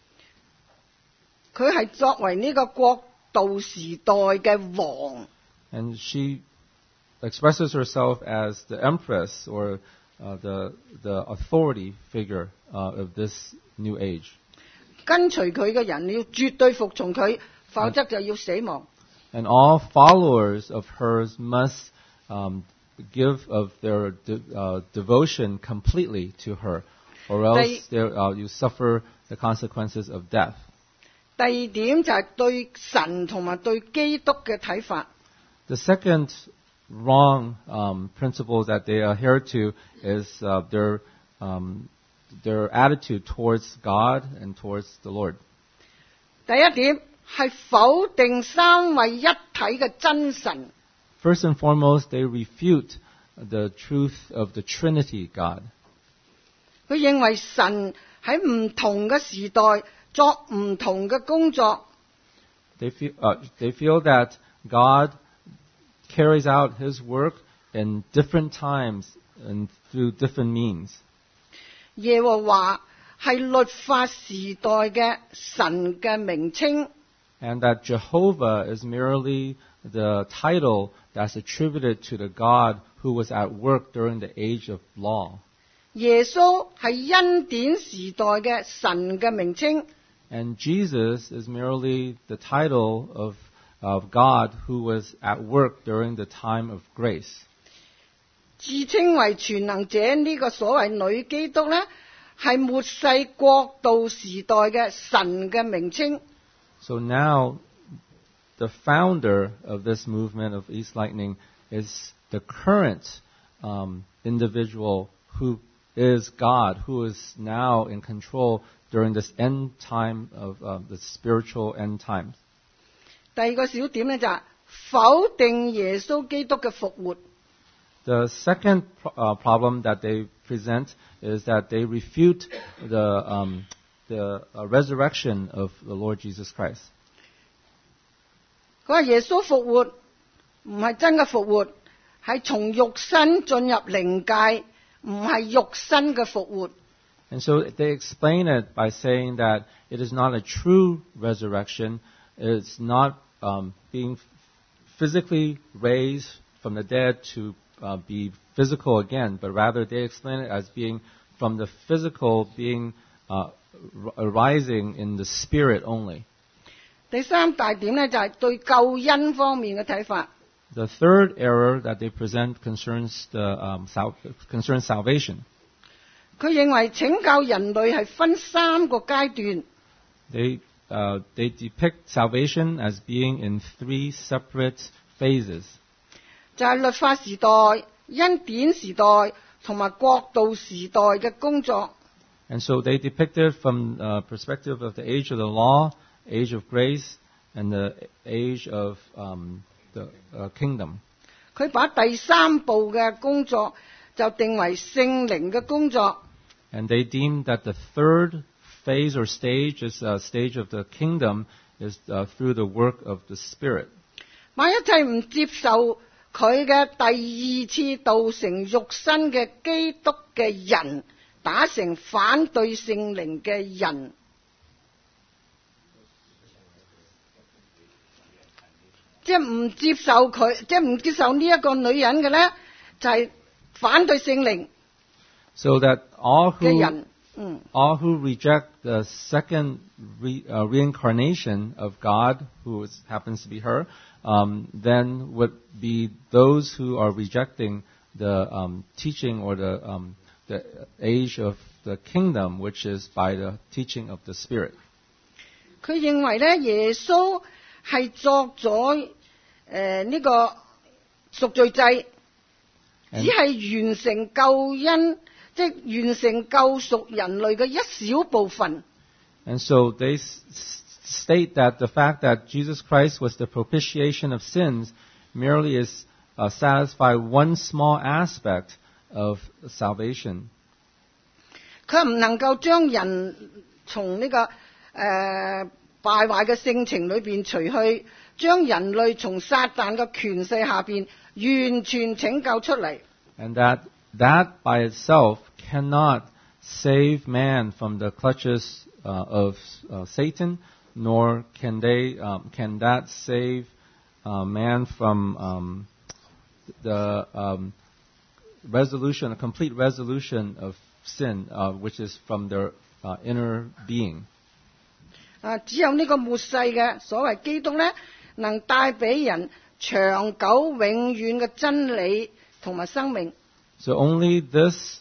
佢係作為呢個國度時代嘅王。 And she expresses herself as the empress or the authority figure of this new age. 跟隨佢嘅人要絕對服從佢，否則就要死亡。 And all followers of hers must give of their devotion completely to her, or else you suffer the consequences of death. 第二點就係對神同埋對基督嘅睇法。 The second wrong principle that they adhere to is their attitude towards God and towards the Lord. 第一點係否定三位一體嘅真神。 First and foremost, they refute the truth of the Trinity God. 佢認為神喺唔同嘅時代作唔同嘅工作。 They feel that God carries out His work in different times and through different means. 耶和華係律法時代嘅神嘅名稱。 And that Jehovah is merely the title that's attributed to the God who was at work during the age of law. 耶穌係恩典時代嘅神嘅名稱。 And Jesus is merely the title of God who was at work during the time of grace. 自稱為全能者呢個所謂女基督呢，係末世國度時代嘅神嘅名稱。 So now, the founder of this movement of East Lightning is the current individual who is God, who is now in control during this end time of the spiritual end times. 第二個小點呢，就係否定耶穌基督嘅復活。 The second problem that they present is that they refute the resurrection of the Lord Jesus Christ. 佢話耶穌復活唔係真嘅復活，係從肉身進入靈界，唔係肉身嘅復活。 And so they explain it by saying that it is not a true resurrection. It's not being physically raised from the dead to be physical again, but rather they explain it as being from the physical being arising in the spirit only. 第三大點呢，就係對救恩方面嘅睇法。 The third error that they present concerns salvation. 佢認為拯救人類係分三個階段。 They depict salvation as being in 3 separate phases. 就係律法時代、恩典時代同埋國度時代嘅工作。 And so they depict it from the perspective of the age of the law, age of grace, and the age of the kingdom. 佢把第三步嘅工作就定為聖靈嘅工作。 And they deem that the third phase or stage is a stage of the kingdom is through the work of the Spirit. 萬一切唔接受佢嘅第二次道成肉身嘅基督嘅人，打成反對聖靈嘅人。即係唔接受佢，即係唔接受呢一個女人嘅呢，就係反對聖靈 So that all 嘅人。 who reject the second reincarnation of God, who happens to be her, then would be those who are rejecting the teaching or the age of the kingdom, which is by the teaching of the Spirit. 佢認為呢，耶穌係作咗呢個贖罪祭，只係完成救恩。即完成救贖人類嘅一小部分。 And so they state that the fact that Jesus Christ was the propitiation of sins merely is satisfy one small aspect of salvation. 佢唔能夠將人從呢個敗壞嘅性情裏邊除去，將人類從撒旦嘅權勢下邊完全拯救出嚟。 And that by itself cannot save man from the clutches of Satan, nor can that save man from the resolution, a complete resolution of sin, which is from their inner being. 只有呢個末世嘅所謂基督呢，能帶俾人長久永遠嘅真理同埋生命。 So only this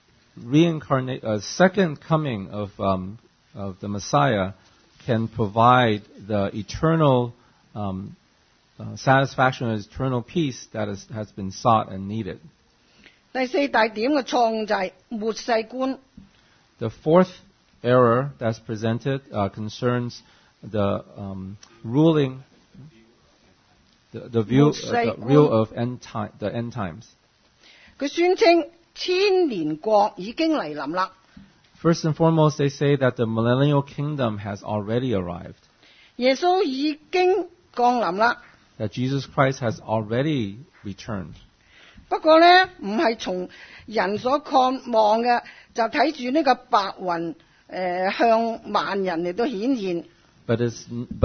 second coming of the Messiah can provide the eternal satisfaction and eternal peace that has been sought and needed. 第四大點嘅錯誤就係末世觀。 The fourth error that's presented concerns the ruling, the view of the end times. 佢宣稱千年國已經嚟臨啦。 First and foremost, they say that the millennial kingdom has already arrived. 耶穌已經降臨啦。 That Jesus Christ has already returned. 不過呢，唔係從人所看望嘅，就睇住呢個白雲向萬人嚟到顯現。 But it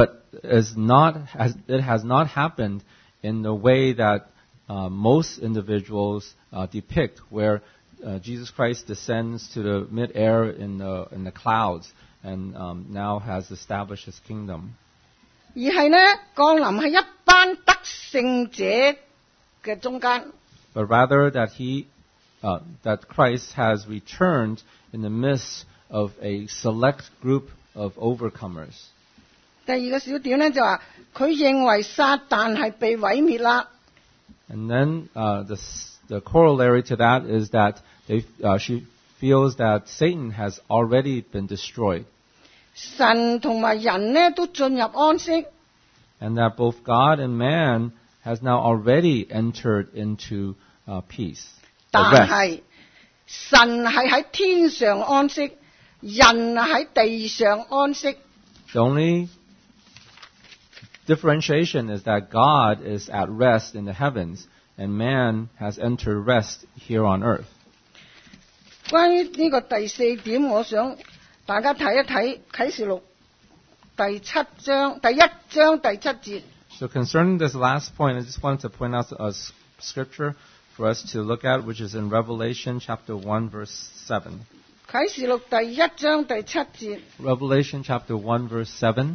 has not happened in the way that most individuals depict, where Jesus Christ descends to the mid-air in the clouds and now has established His kingdom. 而係呢，降臨喺一班得勝者嘅中間。 but rather that that Christ has returned in the midst of a select group of overcomers. 第二個小點呢，就話佢認為撒旦係被毀滅啦。 And then the corollary to that is that she feels that Satan has already been destroyed. 神同埋人呢都進入安息， And that both God and man has now already entered into peace. 但 rest. 係神係喺天上安息，人喺地上安息。 The only differentiation is that God is at rest in the heavens and man has entered rest here on earth. 關於呢個第四點，我想大家睇一睇啟示錄第1章第7節。 So concerning this last point, I just wanted to point out a scripture for us to look at, which is in Revelation chapter 1 verse 7. 啟示錄第1章第7節。 Revelation chapter 1 verse 7.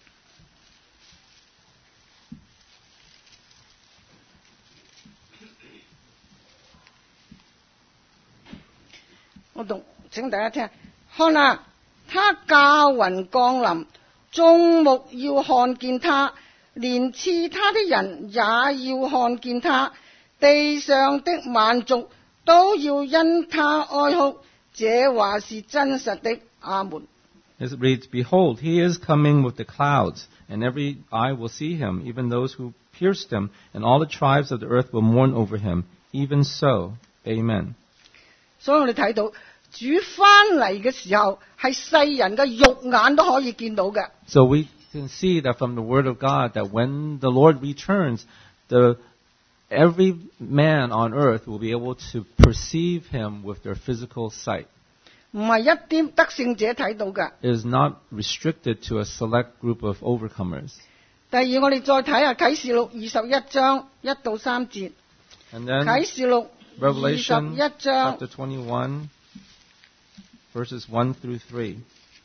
我讀，請大家聽。看啊，他駕雲降臨，眾目要看見他，連刺他的人也要看見他，地上的萬族都要因他哀哭。這話是真實的。阿門。 As it reads, Behold, he is coming with the clouds, and every eye will see him, even those who pierced him, and all the tribes of the earth will mourn over him. Even so, Amen. 所以我哋睇到主翻嚟嘅時候，係世人嘅肉眼都可以見到嘅。 So we can see that from the Word of God, that when the Lord returns, every man on earth will be able to perceive him with their physical sight. 唔係一啲得勝者睇到嘅。 It is not restricted to a select group of overcomers. 第二，我哋再睇下啟示錄21章1到3節。 And then 啟示錄 Revelation 21章 chapter 21, verses 1 through 3.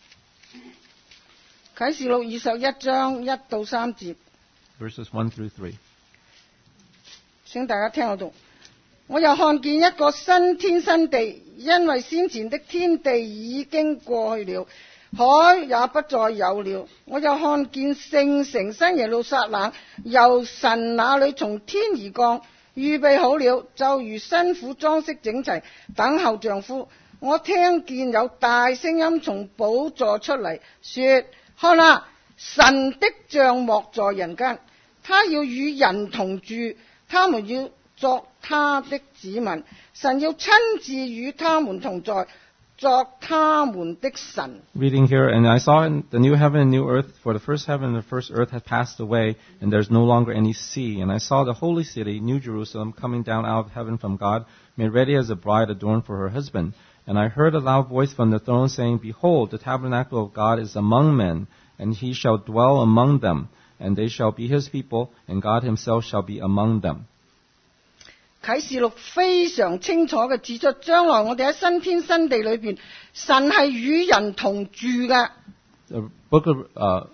啟示錄21章1到3節， Verses 1 through 3. 請大家聽我讀。我又看見一個新天新地，因為先前的天地已經過去了，海也不再有了。我又看見聖城新耶路撒冷由神那裏從天而降，預備好了，就如新婦裝飾整齊，等候丈夫。我聽見有大聲音從寶座出嚟，說：看啊，神的帳幕在人間，他要與人同住，他們要作他的子民，神要親自與他們同在，作他們的神。 Reading here, and I saw in the new heaven and new earth, for the first heaven and the first earth had passed away, and there's no longer any sea. And I saw the holy city, New Jerusalem, coming down out of heaven from God, made ready as a bride adorned for her husband. And I heard a loud voice from the throne saying, Behold, the tabernacle of God is among men, and he shall dwell among them, and they shall be his people, and God himself shall be among them. 啟示錄非常清楚嘅指出，將來我哋喺新天新地裏邊，神係與人同住嘅。 The book of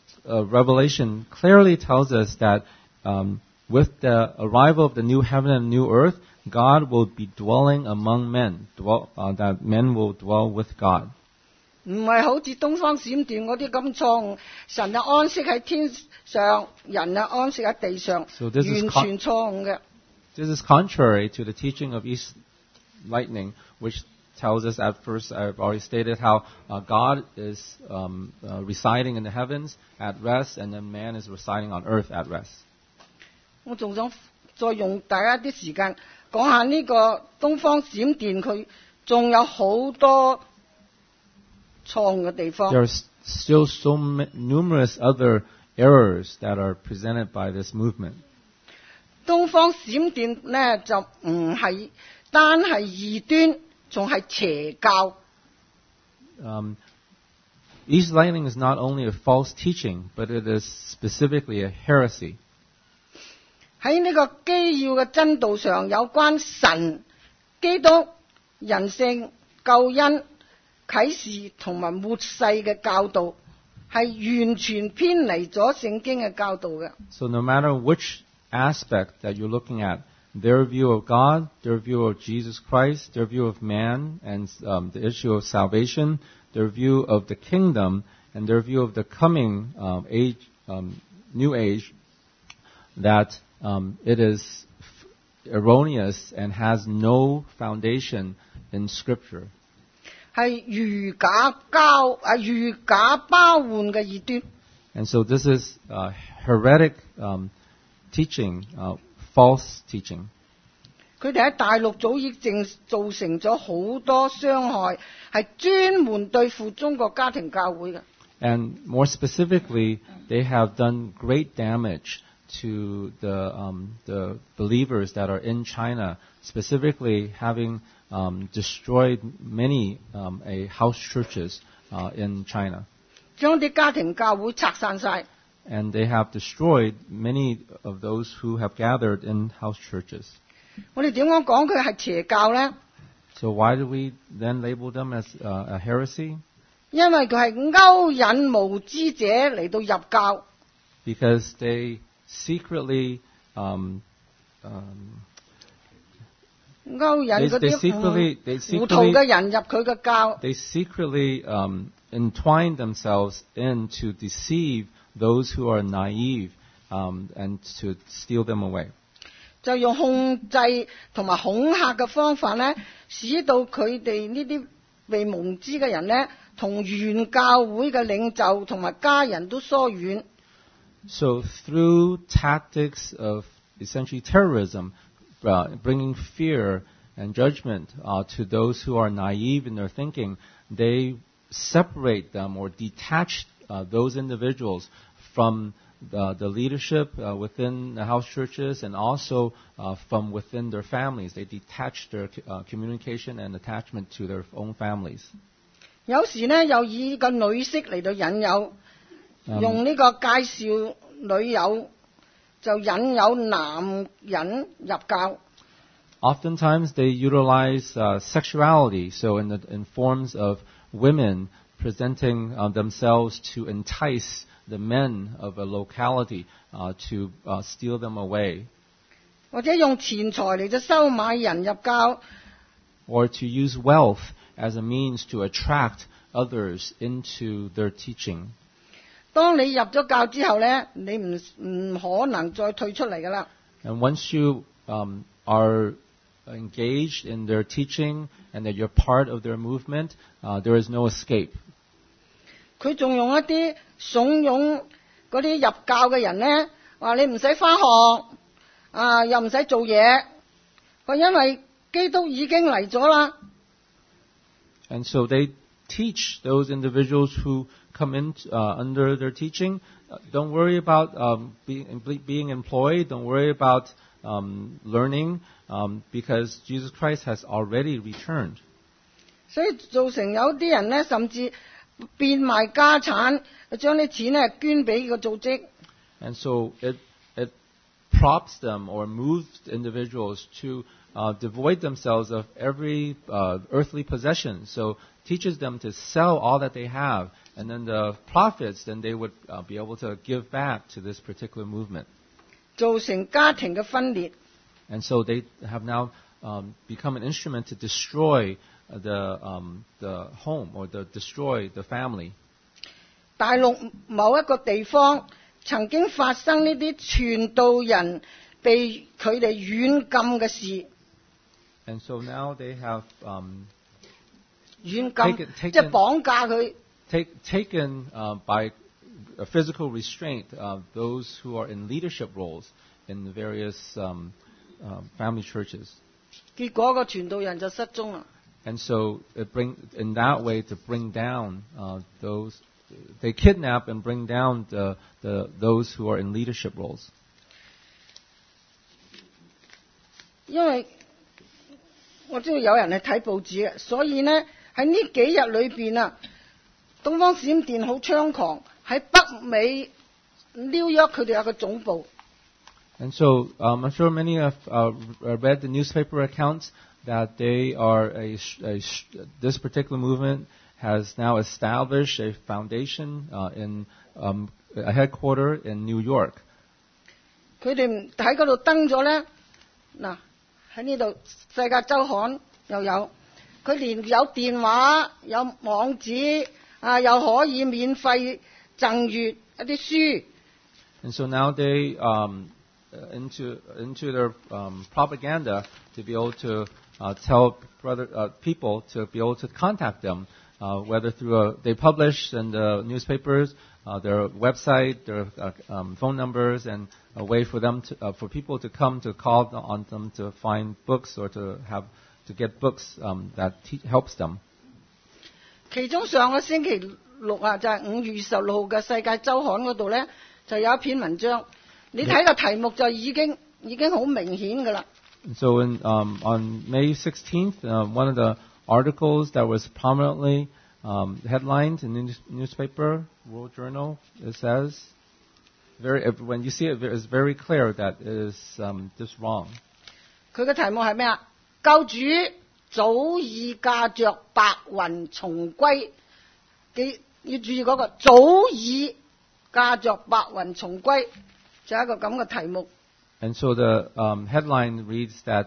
Revelation clearly tells us that with the arrival of the new heaven and new earth, God will be dwelling among men, that men will dwell with God. 唔係好似東方閃電嗰啲咁錯誤，神係安息喺天上，人係安息喺地上， So this is 完全錯誤嘅。 This is contrary to the teaching of East Lightning, which tells us at first, I've already stated how God is residing in the heavens at rest, and then man is residing on earth at rest. 我仲想再用大家啲時間講下呢個東方閃電，佢仲有好多錯誤嘅地方。 There are still so numerous other errors that are presented by this movement. 東方閃電呢就唔係單係異端，仲係邪教。 East Lightning is not only a false teaching, but it is specifically a heresy. 喺呢個基要嘅真道上，有關神、基督、人性、救恩、啟示同埋末世嘅教導，係完全偏離咗聖經嘅教導嘅。 So no matter which aspect that you're looking at, their view of God, their view of Jesus Christ, their view of man and the issue of salvation, their view of the kingdom, and their view of the coming age, new age, that it is erroneous and has no foundation in Scripture. 係如假包換嘅異端。 And so this is heretic teaching, false teaching. 佢哋喺大陸早已經造成咗好多傷害，係專門對付中國家庭教會嘅。 And more specifically, they have done great damage to the believers that are in China, specifically having destroyed many house churches in China. 將啲家庭教會拆散晒。 And they have destroyed many of those who have gathered in house churches. 我哋點樣講佢係邪教呢？ So why do we then label them as a heresy? 因為佢係勾引無知者嚟到入教。 Because they secretly 勾引嗰 they 啲糊塗嘅人入佢嘅教。 They secretly entwine themselves in to deceive those who are naive and to steal them away. 就用控制同埋恐嚇嘅方法咧，使到佢哋呢啲被蒙知嘅人咧，同原教會嘅領袖同埋家人都疏遠。 So through tactics of essentially terrorism, bringing fear and judgment to those who are naive in their thinking, they separate them or detach those individuals from the leadership within the house churches and also from within their families. They detach their communication and attachment to their own families. 有時呢，又以個女色嚟到引誘，用呢個介紹女友，就引誘男人入教。 Oftentimes they utilize sexuality, so in forms of women presenting themselves to entice the men of a locality to steal them away. 或者用錢財嚟到收買人入教。 Or to use wealth as a means to attract others into their teaching. 當你入咗教之後呢，你唔可能再退出嚟㗎啦。 And once you are engaged in their teaching and that you're part of their movement, there is no escape. 佢仲用一啲慫恿嗰啲入教嘅人呢，話你唔使返學，又唔使做嘢，佢因為基督已經嚟咗啦。 And so they teach those individuals who come in under their teaching, don't worry about being employed, don't worry about learning, because Jesus Christ has already returned. 所以造成有啲人呢，甚至變賣家產，將啲錢呢捐俾個組織。 And so it props them or moves individuals to devoid themselves of every earthly possession. So teaches them to sell all that they have, and then the profits, then they would be able to give back to this particular movement. 造成家庭嘅分裂。 And so they have now become an instrument to destroy the home or destroy the family. 大陸某一個地方曾經發生呢啲傳道人被佢哋軟禁嘅事。 And so now they have 軟禁，即係綁架佢。 taken by a physical restraint those who are in leadership roles in the various family churches. 結果個傳道人就失蹤啦。 And so in that way to bring down those, they kidnap and bring down those who are in leadership roles. 因為我知道有人係睇報紙嘅，所以呢喺呢幾日裏邊啊，東方閃電好猖狂，喺北美紐約佢哋有個總部。 And so I'm sure many have read the newspaper accounts that they are this particular movement has now established a foundation in a headquarter in New York. 佢哋喺嗰度登咗呢， 嗱喺呢度世界週刊又有，佢連有電話、有網址啊，又可以免費贈閱一啲書。 And so now they into their propaganda to be able to tell people to be able to contact them, whether through they publish in the newspapers, their website, their phone numbers, and a way for them to, for people to come to call on them to find books or to get books that helps them. 其中上個星期六啊，就係5月26號嘅世界週刊嗰度咧，就有一篇文章，你睇個題目就已經好明顯㗎啦。 So on May 16th, one of the articles that was prominently headlined in the newspaper, World Journal, it says, when you see it, it's very clear that it is just wrong. 佢嘅題目係咩啊？救主早已駕着白雲重歸，要注意嗰個早已駕着白雲重歸，就係一個咁嘅題目。 And so the headline reads that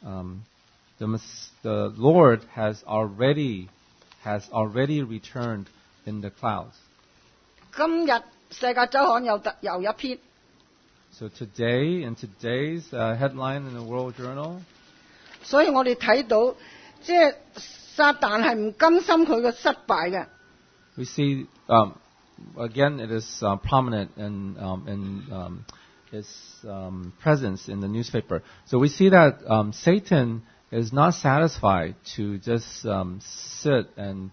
the Lord has already returned in the clouds. 今日世界週刊又一篇。 So today, in today's headline in the World Journal, 所以我哋睇到，即係撒旦係唔甘心佢嘅失敗嘅。 we see again it is prominent in its presence in the newspaper. So we see that Satan is not satisfied to just sit and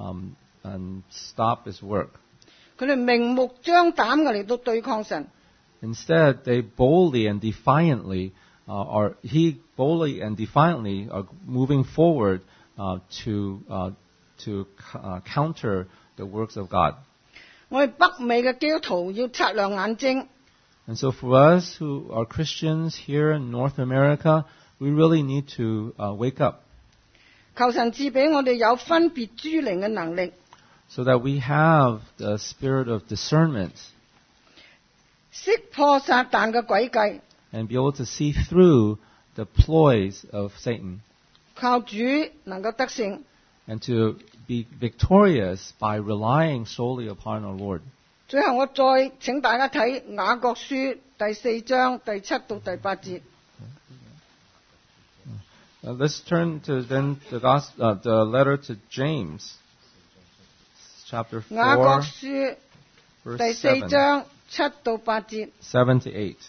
stop his work. 佢哋明目張膽嘅嚟到對抗神。 Instead, they boldly and defiantly are moving forward to counter the works of God. 我哋北美嘅基督徒要擦亮眼睛。 And so for us who are Christians here in North America, we really need to wake up. 求神賜俾我哋有分別諸靈嘅能力， So that we have the spirit of discernment 識破撒旦嘅詭計， and be able to see through the ploys of Satan 靠主能夠得勝。 and to be victorious by relying solely upon our Lord. 最後我再請大家睇雅各書第4章第7到第8節。 Let's turn to then the letter to James, chapter 雅各 4, 書 verse 第4章7到8節。 7 to 8.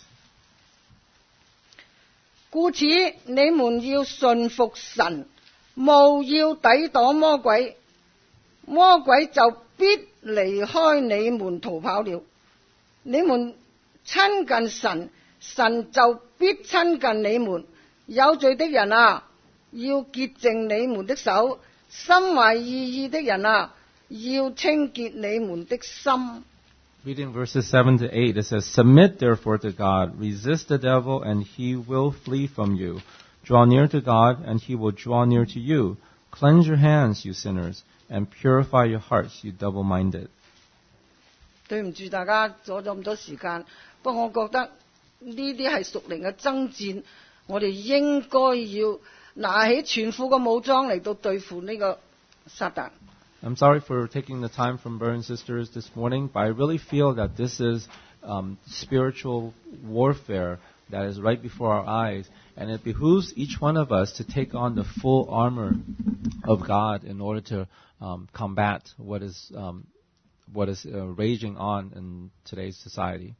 故此你們要順服神，務要抵擋魔鬼，魔鬼就必離開你們逃跑了。你們親近神，神就必親近你們。有罪的人啊，要潔淨你們的手；心懷二意的人啊，要清潔你們的心。 Reading verses 7 to 8, it says, Submit therefore to God, resist the devil, and he will flee from you. Draw near to God, and he will draw near to you. Cleanse your hands, you sinners, and purify your hearts, you double-minded. 對唔住大家阻咗咁多時間，不過我覺得呢啲係屬靈嘅爭戰，我哋應該要拿起全副嘅武裝嚟到對付呢個撒旦。 I'm sorry for taking the time from brothers and sisters this morning, but I really feel that this is spiritual warfare that is right before our eyes, and it behooves each one of us to take on the full armor of God in order to combat what is raging on in today's society.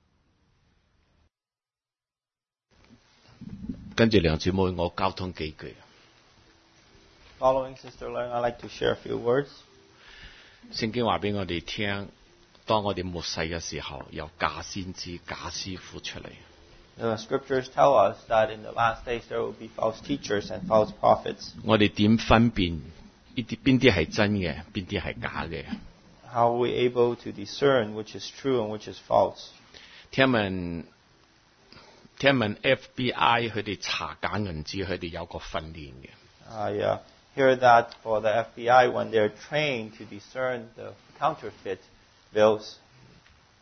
跟住梁姊妹，我交通幾句。 Following Sister Leung, I'd like to share a few words. 聖經話俾我哋聽，當我哋末世嘅時候，有假先知、假師傅出嚟。 The scriptures tell us that in the last days there will be false teachers and false prophets. 我哋點分辨邊啲係真嘅，邊啲係假嘅？ How are we able to discern which is true and which is false? 聽聞 FBI 佢哋查假銀紙，佢哋有個訓練嘅。 I hear that for the FBI, when they're trained to discern the counterfeit bills,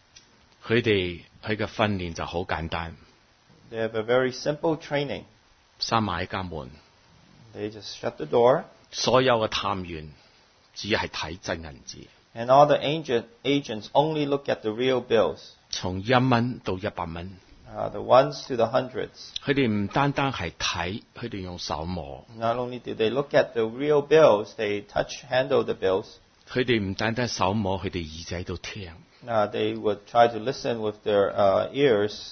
佢嘅訓練就好簡單。 they have a very simple training. 閂埋間門， They just shut the door, 所有嘅探員只係睇真銀紙， and all the agents only look at the real bills, 從1蚊到100蚊。 the ones to the hundreds. 佢哋唔單單係睇，佢哋用手摸。 Not only do they look at the real bills, they handle the bills. 佢哋唔單單手摸，佢哋耳仔都聽。 They would try to listen with their ears.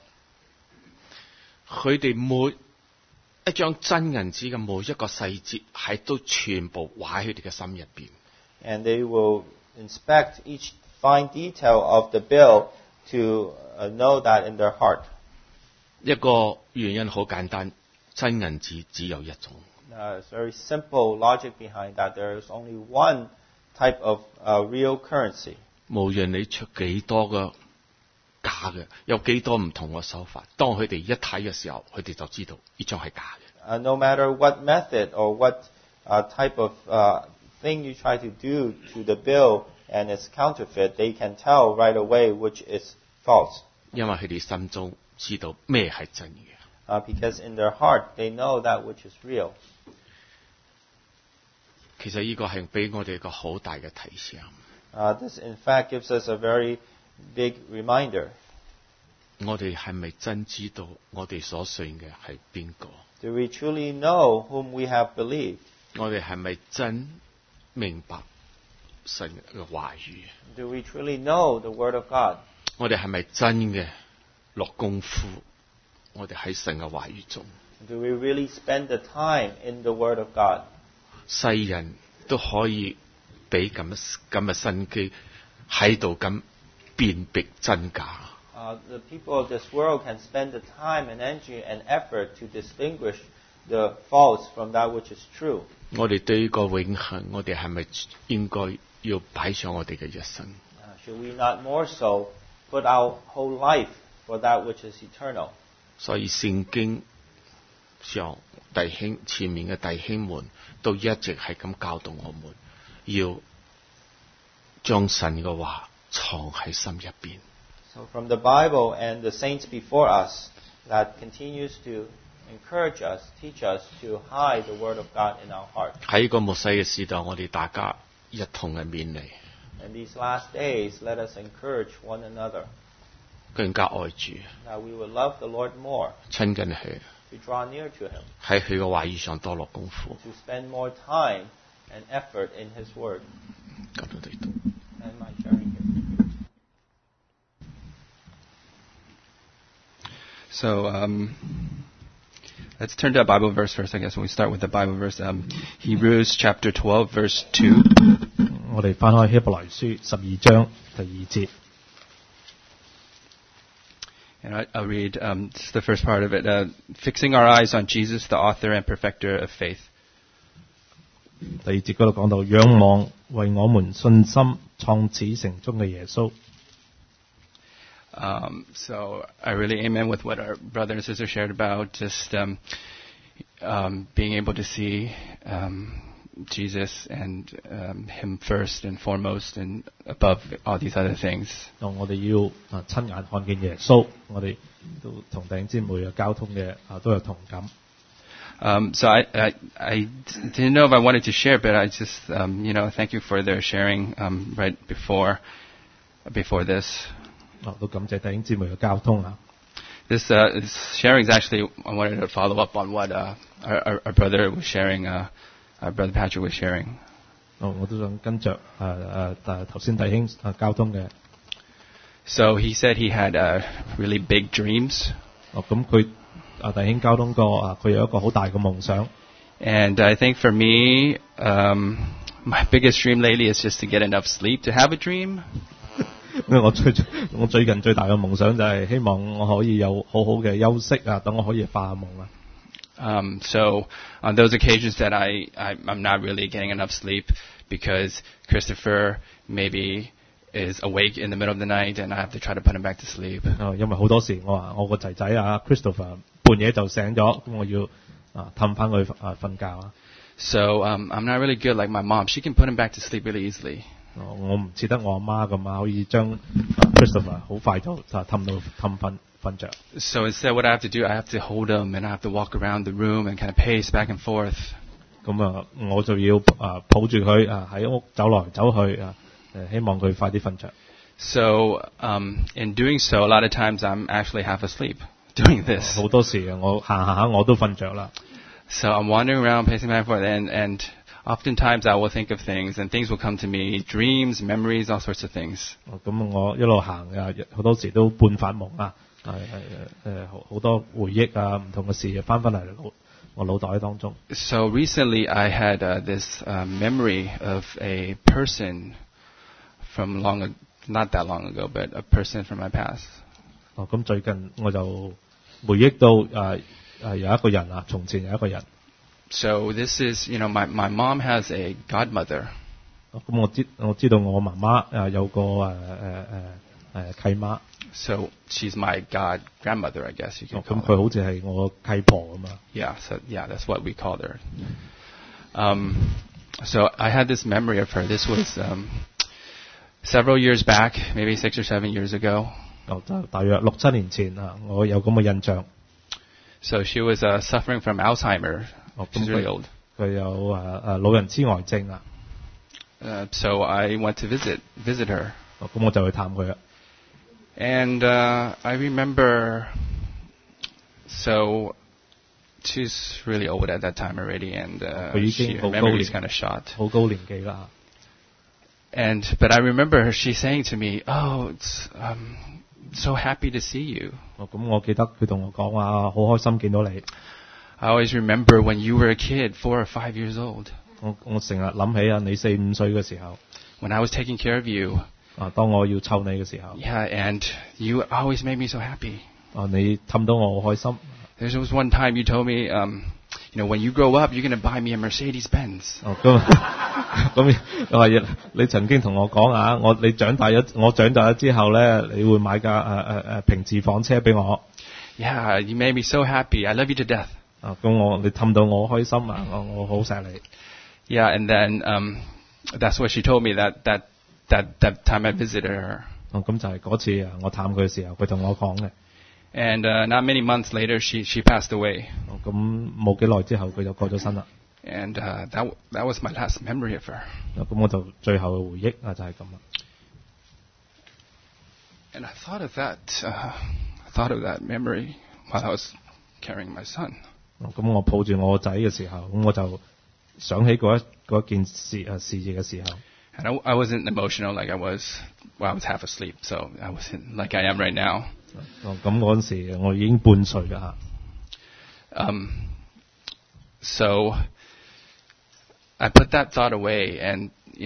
佢哋每一張真銀紙嘅每一個細節，係都全部畫喺佢哋嘅心入邊。 And they will inspect each fine detail of the bill to know that in their heart. 一個原因好簡單，真銀紙只有一種。 It's very simple logic behind that. There is only one type of real currency. 無論你出幾多嘅假嘅，有幾多唔同嘅手法，當佢哋一睇嘅時候，佢哋就知道呢張係假嘅。 No matter what method or what type of thing you try to do to the bill and its counterfeit, they can tell right away which is false. 因為佢哋心中知道咩係真嘅。 Because in their heart, they know that which is real. 其實呢個係俾我哋一個好大嘅提醒。 This, in fact, gives us a very big reminder. 我哋係咪真知道我哋所信嘅係邊個？ Do we truly know whom we have believed? 我哋係咪真明白神嘅話語？ Do we truly know the Word of God? 我哋係咪真嘅落功夫？我哋喺神嘅話語中， Do we really spend the time in the Word of God? 世人都可以俾咁嘅心機喺度咁辨別真假。 The people of this world can spend the time and energy and effort to distinguish the false from that which is true. 我哋對呢個永恆，我哋係咪應該要擺上我哋嘅一生？ Should we not more so put our whole life for that which is eternal? 所以聖經上前面嘅弟兄們都一直係咁教導我們，要將神嘅話藏喺心入邊。 So from the Bible and the saints before us, that continues to encourage us, teach us to hide the Word of God in our heart. 喺個末世嘅時代，我哋大家一同嘅勉勵， In these last days, let us encourage one another 更加愛主， that we will love the Lord more, 親近佢， to draw near to Him, 喺佢嘅話語上多落功夫。 to spend more time and effort in His Word. 講到呢度。 And my sharing here. So let's turn to a Bible verse first, I guess. We start with the Bible verse. Hebrews chapter 12, verse 2. 我哋翻開希伯來書12章第2節。 And I'll read just the first part of it. Fixing our eyes on Jesus, the author and perfecter of faith. 第2節嗰度講到，仰望為我們信心創始成終嘅耶穌。 So I really amen with what our brother and sister shared about just being able to see Jesus and Him first and foremost and above all these other things. 我哋要親眼看見耶穌，我哋都同弟兄姊妹嘅交通嘅都有同感。 So I didn't know if I wanted to share, but I just thank you for their sharing right before this. 都感謝弟兄姊妹嘅交通啊。 This sharing is actually, I wanted to follow up on what our brother was sharing, our brother Patrick was sharing. 我都想跟着頭先弟兄交通嘅。 So he said he had really big dreams. 咁佢弟兄交通過佢有一個好大嘅夢想。 And I think for me, my biggest dream lately is just to get enough sleep to have a dream. 因為我最近最大嘅夢想就係希望我可以有好好嘅休息等我可以發夢啊。 So on those occasions that I'm not really getting enough sleep because Christopher maybe is awake in the middle of the night and I have to try to put him back to sleep. 因為好多時我話我個仔仔Christopher 半夜就醒咗，咁我要氹返佢瞓覺啊。 So I'm not really good like my mom. She can put him back to sleep really easily. 我唔似得我阿媽咁可以將Christopher 好快就氹瞓。 瞓着。 So instead, what I have to do, I have to hold him and I have to walk around the room and kind of pace back and forth. 咁啊，我就要抱住佢喺屋走來走去希望佢快啲瞓着。 So in doing so, a lot of times I'm actually half asleep doing this. 好多時我行下我都瞓着啦。 So I'm wandering around, pacing back and forth, and oftentimes I will think of things, and things will come to me, dreams, memories, all sorts of things. 咁我一路行好多時都半發夢好多回憶唔同嘅事翻嚟我腦袋當中。 So recently I had this memory of a person from not that long ago, but a person from my past. 咁最近我就回憶到有一個人從前有一個人。 So this is, my mom has a godmother. 咁我知道我媽媽有個契媽。 So she's my grandmother, I guess you can call 咁佢好似係我契婆咁啊。 Yeah, so that's what we called her. So I had this memory of her. This was several years back, maybe 6 or 7 years ago. 大約6、7年前我有咁嘅印象。 So she was suffering from Alzheimer. She's really old. 佢有老人痴呆症啊。 So I went to visit her. 咁我就去探佢啦。 And I remember, so she's really old at that time already, and her memory is kind of shot. 好高年紀啦。 But I remember she saying to me, "Oh, it's so happy to see you." 咁我記得佢同我講話，好開心見到你。 I always remember when you were a kid, 4 or 5 years old. 我成日諗起你4、5歲嘅時候。 When I was taking care of you. 當我要湊你嘅時候。 Yeah, and you always made me so happy. 你氹到我好開心。 There was one time you told me, when you grow up, you're going to buy me a Mercedes-Benz. 咁你曾經同我講我長大咗之後咧，你會買架平治房車俾我。 Yeah, you made me so happy. I love you to death. 咁你氹到我開心我好錫你。 Yeah, and then that's what she told me that time I visited her. 咁就係嗰次我探佢嘅時候，佢同我講嘅。 And not many months later, she passed away. 咁冇幾耐之後，佢就過咗身啦。 And that was my last memory of her. 咁我就最後嘅回憶就係咁啦。 And I thought of that memory while I was carrying my son. 咁我抱住我個仔嘅時候，咁我就想起嗰件事嘅時候。 And I wasn't emotional like I was half asleep, so I wasn't like I am right now. 咁嗰陣時我已經半睡啦。 So I put that thought away, and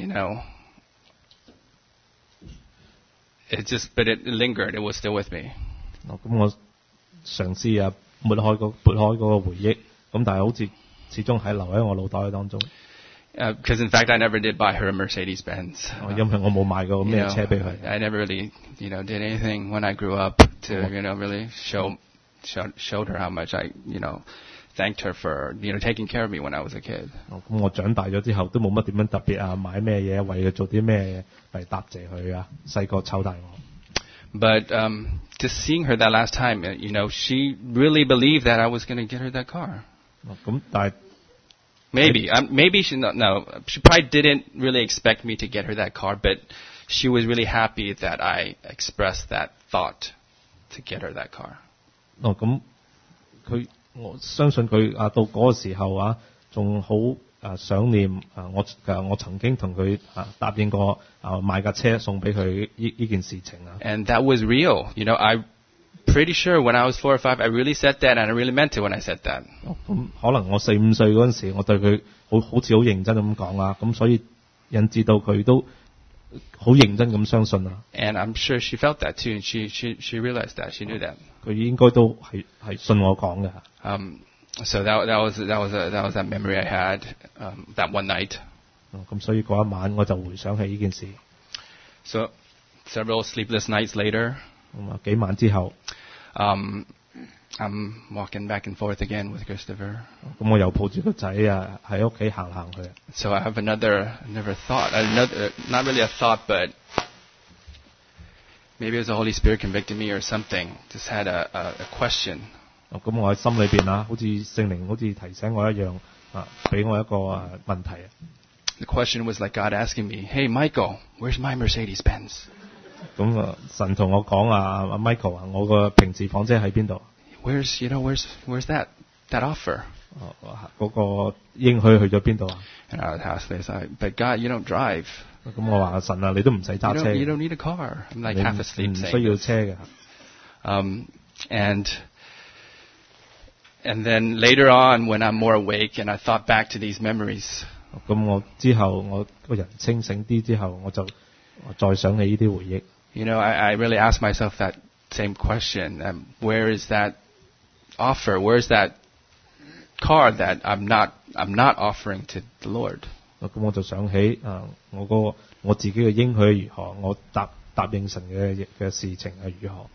but it lingered. It was still with me. 咁我嘗試撥開嗰個回憶，咁但係好似始終係留喺我腦袋當中。 Because in fact I never did buy her a Mercedes-Benz. 因為我冇買過咩車俾佢。 I never really, did anything when I grew up to, really showed her how much I, thanked her for, taking care of me when I was a kid. 咁我長大咗之後都冇乜點樣特別買咩嘢為佢做啲咩嚟答謝佢細個湊大我。 But just seeing her that last time, she really believed that I was going to get her that car. 咁但係 Maybe she probably didn't really expect me to get her that car, but she was really happy that I expressed that thought to get her that car. 咁我相信佢到嗰個時候仲好想念我曾經同佢答應過買架車送俾佢呢件事情。 And that was real. I'm pretty sure when I was 4 or 5, I really said that, and I really meant it when I said that. 咁可能我4、5歲嗰陣時，我對佢好似好認真咁講咁所以引致到佢都好認真咁相信。 And I'm sure she felt that too, and she realized that, she knew that. 佢應該都係信我講嘅。 So that was that memory I had that one night. 咁所以嗰一晚我就回想起呢件事。 So several sleepless nights later. 幾晚之後 I'm walking back and forth again with Christopher. 咁我又抱住個仔喺屋企行去。 So I have another thought, not really a thought, but maybe it was the Holy Spirit convicted me or something. Just had a question. 咁我喺心裏邊好似聖靈好似提醒我一樣俾我一個問題。 The question was like God asking me, "Hey Michael, where's my Mercedes-Benz?" 咁神同我講Michael 我個平治房車喺邊度 ？Where's that offer? 嗰個應許去咗邊度啊 And I would ask this, but God, you don't drive. 咁我話神你都唔使揸車 You don't need a car. I'm like half asleep 唔 saying 需要車嘅。 And then later on, when I'm more awake and I thought back to these memories. 咁我之後我個人清醒啲之後，我就再想起呢啲回憶。 You know, I really asked myself that same question. Where is that offer? Where is that car that I'm not offering to the Lord? 咁我就想起我自己嘅應許如何，我答應神嘅事情係如何。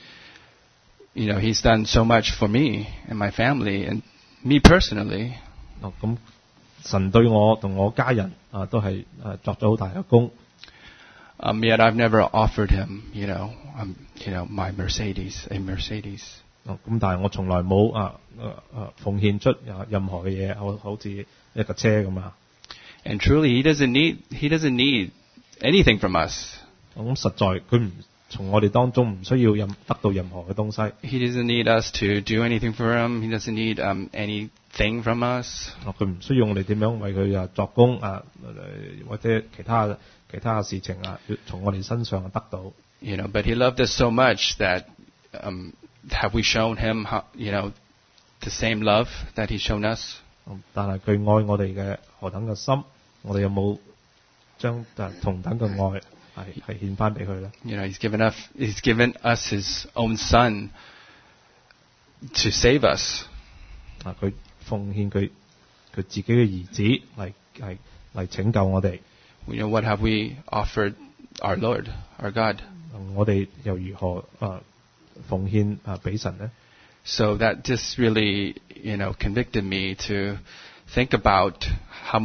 You know, He's done so much for me and my family and me personally. 咁神對我同我家人都係作咗好大嘅功。 Yet I've never offered Him, my Mercedes, a Mercedes. 咁但係我從來冇奉獻出任何嘅嘢，好似一架車咁啊。 And truly, He doesn't need anything from us. 咁實在佢唔從我哋當中唔需要得到任何嘅東西。 He doesn't need us to do anything for Him. He doesn't need anything from us. 佢唔需要我哋點樣為佢作工或者其他嘅事情要從我哋身上得到。 But He loved us so much that have we shown Him the same love that He's shown us? 但係佢愛我哋嘅何等嘅心，我哋有冇將同等嘅愛係獻翻俾佢咧 ？He's given us His own Son to save us. 佢奉獻佢自己嘅兒子嚟拯救我哋。 What have we offered our Lord, our God? 我哋又如何奉獻俾神咧？ So that just really, convicted me to think about how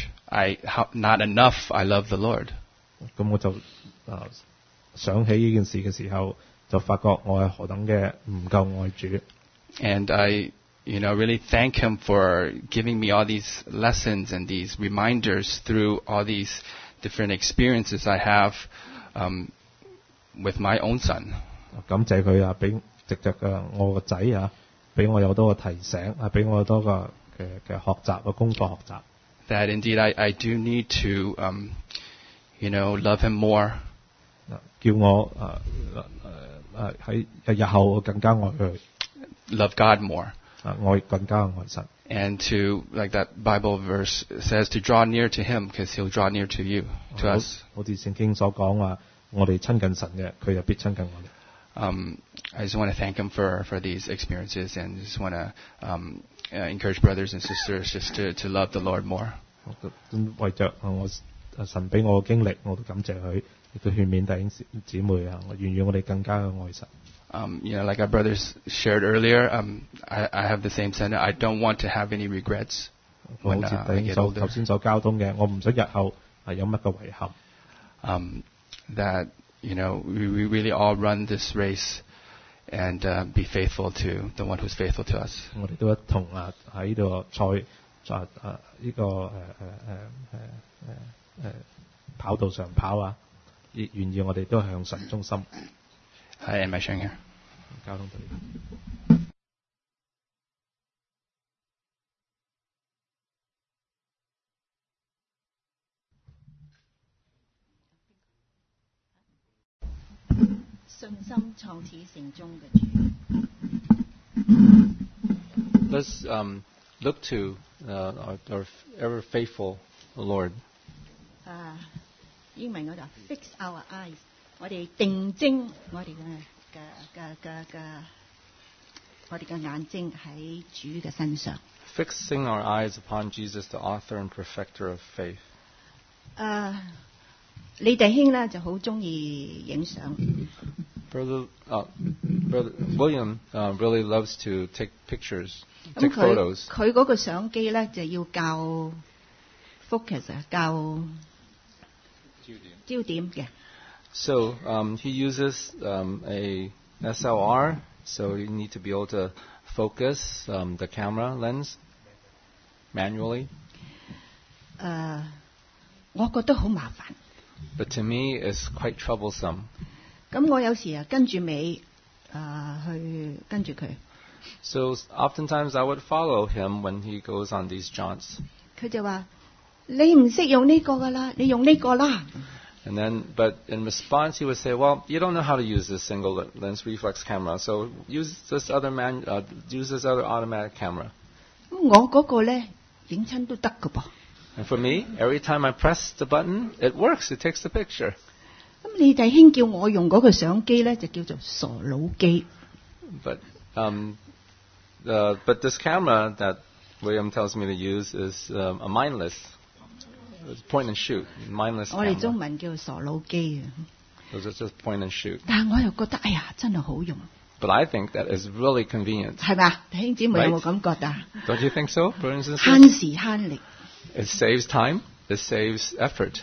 not enough I love the Lord. 咁我就想起呢件事嘅時候，就發覺我係何等嘅唔夠愛主。 And I, really thank Him for giving me all these lessons and these reminders through all these different experiences I have with my own son. 感謝佢俾藉着我個仔俾我有多個提醒俾我有多個嘅學習嘅功課學習。 That indeed I do need to, love Him more. 叫我喺日後我更加愛佢。 Love God more. 愛更加愛神。 And to, like that Bible verse says, to draw near to Him because He'll draw near to you, to us. 好似聖經所講話，我哋親近神嘅，佢就必親近我哋。 I just want to thank Him for these experiences and just want to encourage brothers and sisters just to love the Lord more. 為着神俾我嘅經歷，我都感謝佢，亦都勸勉弟兄姊妹我願意我哋更加嘅愛神。 Like our brothers shared earlier, I have the same sentiment. I don't want to have any regrets when I get older. 頭先所交通嘅，我唔想日後有乜嘅遺憾。 That we really all run this race and be faithful to the one who's faithful to us. 我哋都一同喺呢個呢個跑道上跑願意我哋都向神忠心。 I end my sharing here. 交通隊。 信心創始成終嘅主。 Let's look to our ever faithful Lord. 英文嗰度 fix our eyes， 我哋定睛我哋嘅眼睛喺主嘅身上。 Fixing our eyes upon Jesus, the author and perfecter of faith. 李弟兄咧就好中意影相。 Brother William really loves to take pictures, take photos. 佢嗰個相機咧就要校 focus 校焦點嘅。 So he uses a SLR, so you need to be able to focus the camera lens manually. 我覺得好麻煩。 But to me, it's quite troublesome. 咁我有時啊跟住尾去跟住佢， So oftentimes I would follow him when he goes on these jaunts. 佢就話：你唔識用呢個㗎啦，你用呢個啦。 And then, but in response, he would say, "Well, you don't know how to use this single lens reflex camera, so use this other automatic camera." 咁我嗰個咧影親都得㗎噃。 And for me, every time I press the button, it works. It takes the picture. 咁你弟兄叫我用嗰個相機咧，就叫做傻佬機。 But this camera that William tells me to use is a mindless, it's point and shoot, mindless 我哋 camera. 中文叫傻佬機啊。 Those are just point and shoot. 但係我又覺得，哎呀，真係好用， But I think that is really convenient. 係咪啊？弟兄姊妹有冇咁覺得啊？ Don't you think so, brothers and 慳 sisters? 時慳力。 It saves time. It saves effort.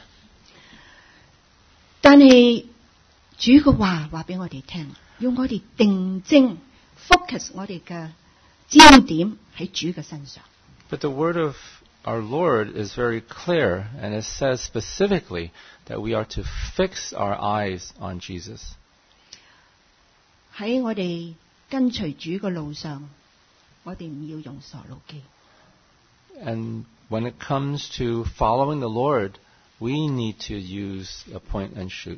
但係主嘅話話俾我哋聽，要我哋定睛 focus 我哋嘅焦點喺主嘅身上。 But the word of our Lord is very clear, and it says specifically that we are to fix our eyes on Jesus. 喺我哋跟隨主嘅路上，我哋唔要用傻佬機。 And when it comes to following the Lord, we need to use a point and shoot.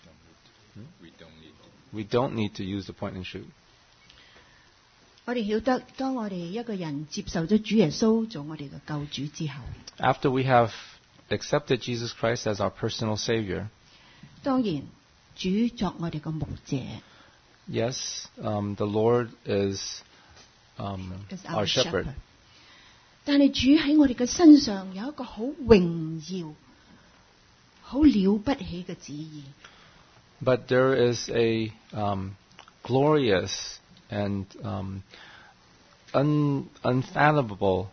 We don't need to use the point and shoot. 我哋曉得，當我哋一個人接受咗主耶穌做我哋嘅救主之後， After we have accepted Jesus Christ as our personal Savior, 當然主作我哋嘅牧者， yes, the Lord is is our shepherd. 但係主喺我哋嘅身上有一個好榮耀、好了不起嘅旨意。 But there is a glorious and unfathomable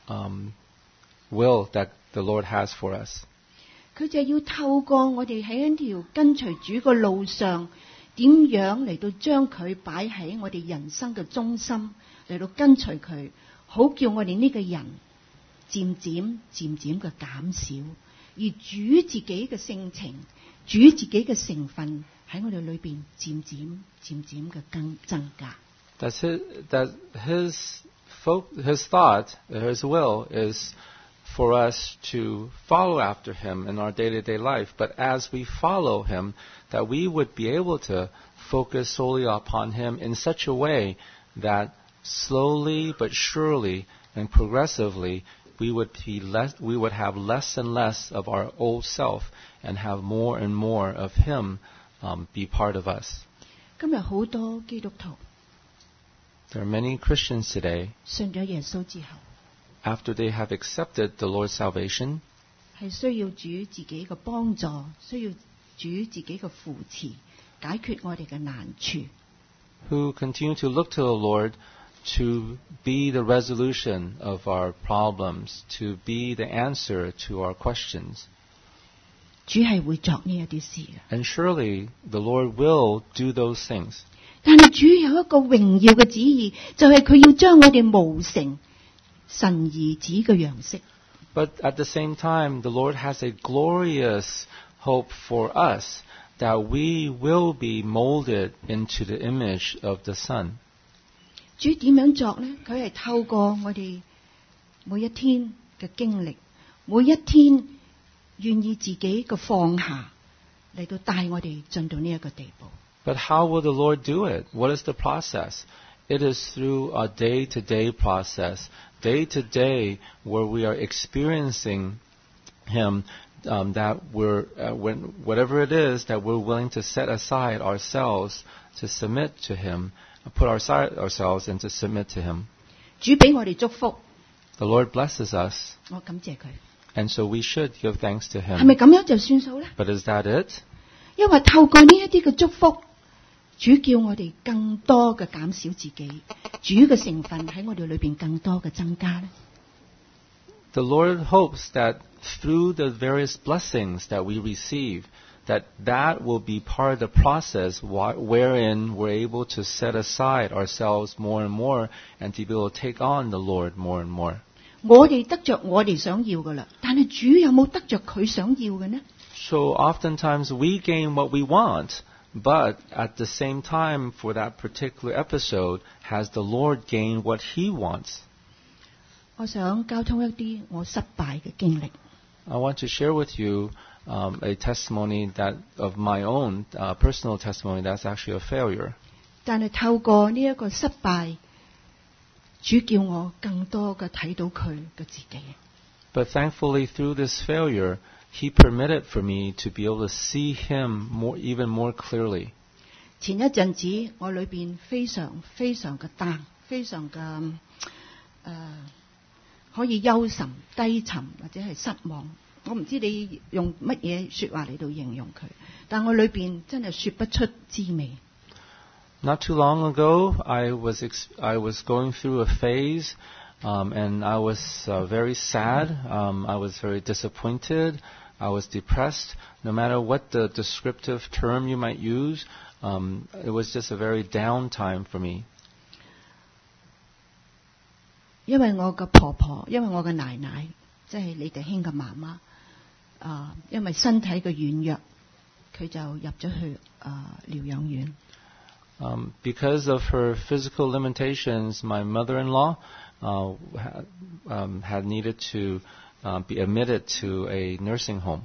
will that the Lord has for us. 佢就要透過我哋喺一條跟隨主嘅路上，點樣嚟到將佢擺喺我哋人生嘅中心，嚟到跟隨佢，好叫我哋呢個人漸漸嘅減少，而主自己嘅性情、主自己嘅成分喺我哋裏邊漸漸嘅增加。 That his thought, his will is for us to follow after him in our day-to-day life. But as we follow him, that we would be able to focus solely upon him in such a way that slowly but surely and progressively we would have less and less of our old self and have more and more of him be part of us. 今日好多基督徒 There are many Christians today, 信咗耶穌之後， after they have accepted the Lord's salvation, 係需要主自己嘅幫助，需要主自己嘅扶持，解決我哋嘅難處。 who continue to look to the Lord to be the resolution of our problems, to be the answer to our questions. 主係會作呢一啲事嘅， And surely the Lord will do those things. 但係主有一個榮耀嘅旨意，就係佢要將我哋模成神兒子嘅樣式。 But at the same time, the Lord has a glorious hope for us that we will be molded into the image of the Son. 主點樣作呢？佢係透過我哋每一天嘅經歷，每一天願意自己嘅放下嚟到帶我哋進到呢一個地步。 But how will the Lord do it? What is the process? It is through a day-to-day process, day-to-day where we are experiencing Him, that we're, whatever it is, that we're willing to set aside ourselves to submit to Him, put ourselves and to submit to Him. 主俾我哋祝福， The Lord blesses us, 我感謝佢。 and so we should give thanks to 係咪 Him. 咁樣就算數呢？ But is that it? 因為透過呢一啲嘅祝福，主叫我哋更多嘅減少自己，主嘅成分喺我哋裏邊更多嘅增加呢。 The Lord hopes that through the various blessings that we receive, that will be part of the process wherein we're able to set aside ourselves more and more and to be able to take on the Lord more and more. 我哋得着我哋想要噶啦，但係主有冇得着佢想要嘅呢？ So oftentimes we gain what we want, but at the same time for that particular episode, has the Lord gained what He wants? 我想交通一啲我失敗嘅經歷。 I want to share with you a testimony that of my own personal testimony that's actually a failure. 但係透過呢一個失敗，主叫我更多嘅睇到佢嘅自己。 But thankfully through this failure, He permitted for me to be able to see Him even more clearly. 前一陣子我裏邊非常非常嘅 down， 非常嘅可以憂沉、低沉或者係失望。我唔知你用乜嘢說話嚟到形容佢，但我裏邊真係說不出滋味。 Not too long ago, I was going through a phase, and I was very sad. I was very disappointed. I was depressed. No matter what the descriptive term you might use, it was just a very down time for me. 因為我嘅婆婆，因為我嘅奶奶，即係你哋兄嘅媽媽，因為身體嘅軟弱，佢就入咗去療養院。 Because of her physical limitations, my mother-in-law had needed to be admitted to a nursing home.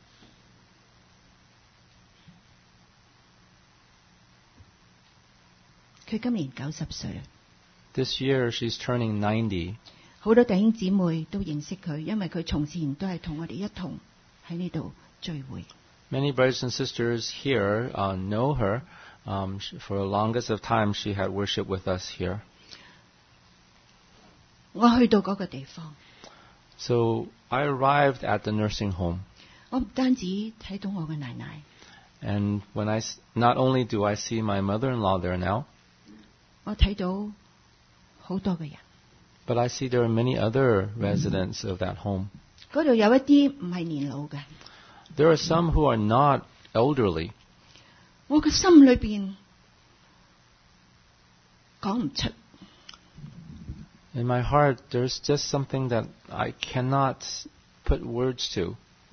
佢今年90歲。 This year, she's turning 90. 好多弟兄姊妹都認識佢，因為佢從前都係同我哋一同喺呢度聚會。 Many brothers and sisters here know her. For the longest of time, she had worshiped with us here. 我去到嗰個地方。 So I arrived at the nursing home. 我唔單止睇到我嘅奶奶。 And not only do I see my mother-in-law there now, 我睇到好多嘅人。 but I see there are many other residents of that home. 嗰度有一啲唔係年老嘅。 There are some who are not elderly. 我嘅心裏邊講唔出。 In my heart, there's just something that I cannot put words to.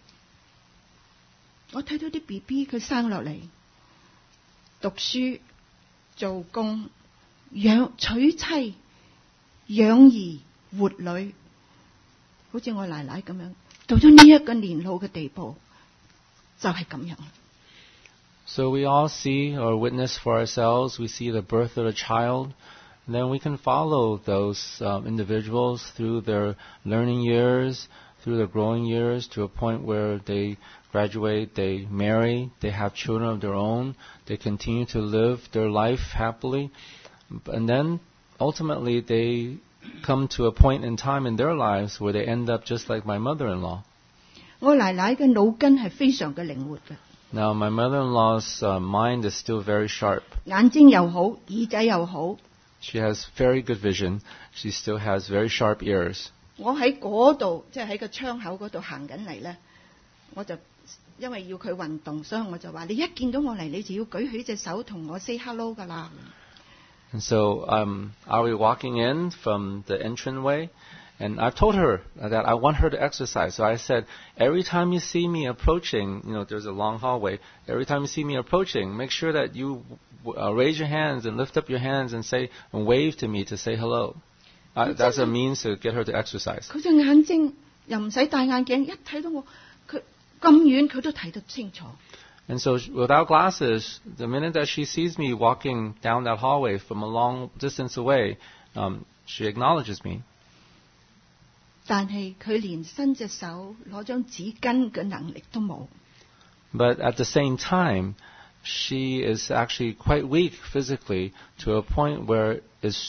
我睇到啲 BB 佢生落嚟，讀書、做工、娶妻、養兒活女，好似我奶奶咁樣，到咗呢一個年老嘅地步，就係咁樣。 So we all see or witness for ourselves. We see the birth of a child. And then we can follow those individuals through their learning years, through their growing years, to a point where they graduate, they marry, they have children of their own, they continue to live their life happily. And then ultimately they come to a point in time in their lives where they end up just like my mother-in-law. 我奶奶嘅腦筋係非常嘅靈活嘅。 Now my mother-in-law's mind is still very sharp. 眼睛又好，耳仔又好。 She has very good vision. She still has very sharp ears. 我喺嗰度，即係喺個窗口嗰度行緊嚟咧，我就因為要佢運動，所以我就話：你一見到我嚟，你就要舉起隻手同我 say hello 㗎啦。 And so are we walking in from the entranceway? And I've told her that I want her to exercise. So I said, every time you see me approaching, there's a long hallway. Every time you see me approaching, make sure that you raise your hands and lift up your hands and wave to me to say hello. That's a means to get her to exercise. 佢隻眼睛又唔使戴眼鏡，一睇到我，佢咁遠佢都睇得清楚。 And so without glasses, the minute that she sees me walking down that hallway from a long distance away, she acknowledges me. 但係佢連伸隻手攞張紙巾嘅能力都冇。 But at the same time, she is actually quite weak physically to a point where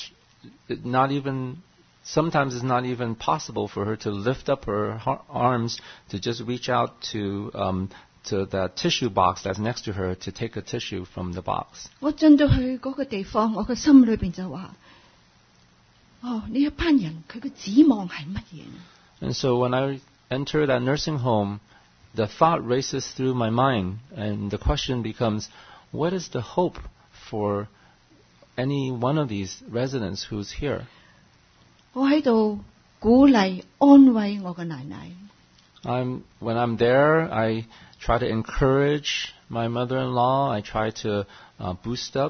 sometimes it's not even possible for her to lift up her arms to just reach out to the tissue box that's next to her to take a tissue from the box. 我進到去嗰個地方，我個心裏邊就話：哦，呢一班人佢嘅指望係乜嘢？ And so when I enter that nursing home, the thought races through my mind, and the question becomes, what is the hope for any one of these residents who's here? 我喺度鼓勵安慰我嘅奶奶。 When I'm there, I try to encourage my mother-in-law. I try to boost up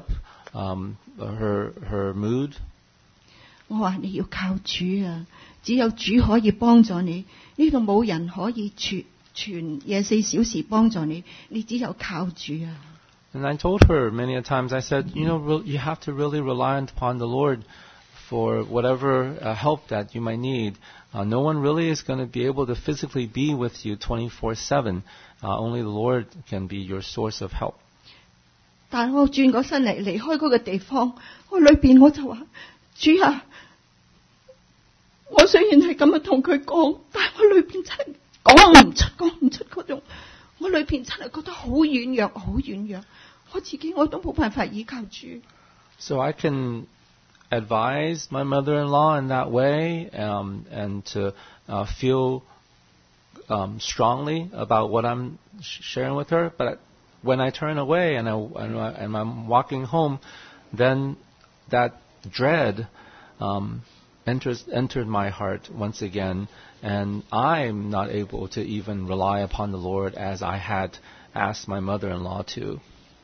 her mood. 我話你要靠主啊，只有主可以幫助你，呢度冇人可以全24小時幫助你，你只有靠主啊。 And I told her many a times, I said, you have to really rely upon the Lord for whatever help that you might need. No one really is going to be able to physically be with you 24/7. Only the Lord can be your source of help. 但我轉過身嚟離開嗰個地方，我裏邊我就話：主啊，我雖然係咁樣同佢講，但係我裏邊真係講唔出嗰種，我裏邊真係覺得好軟弱，我自己我都冇辦法依靠主。 So I can advise my mother-in-law in that way, and to feel strongly about what I'm sharing with her. But when I turn away and I'm walking home, then that dread entered my heart once again, and I'm not able to even rely upon the Lord as I had asked my mother-in-law to.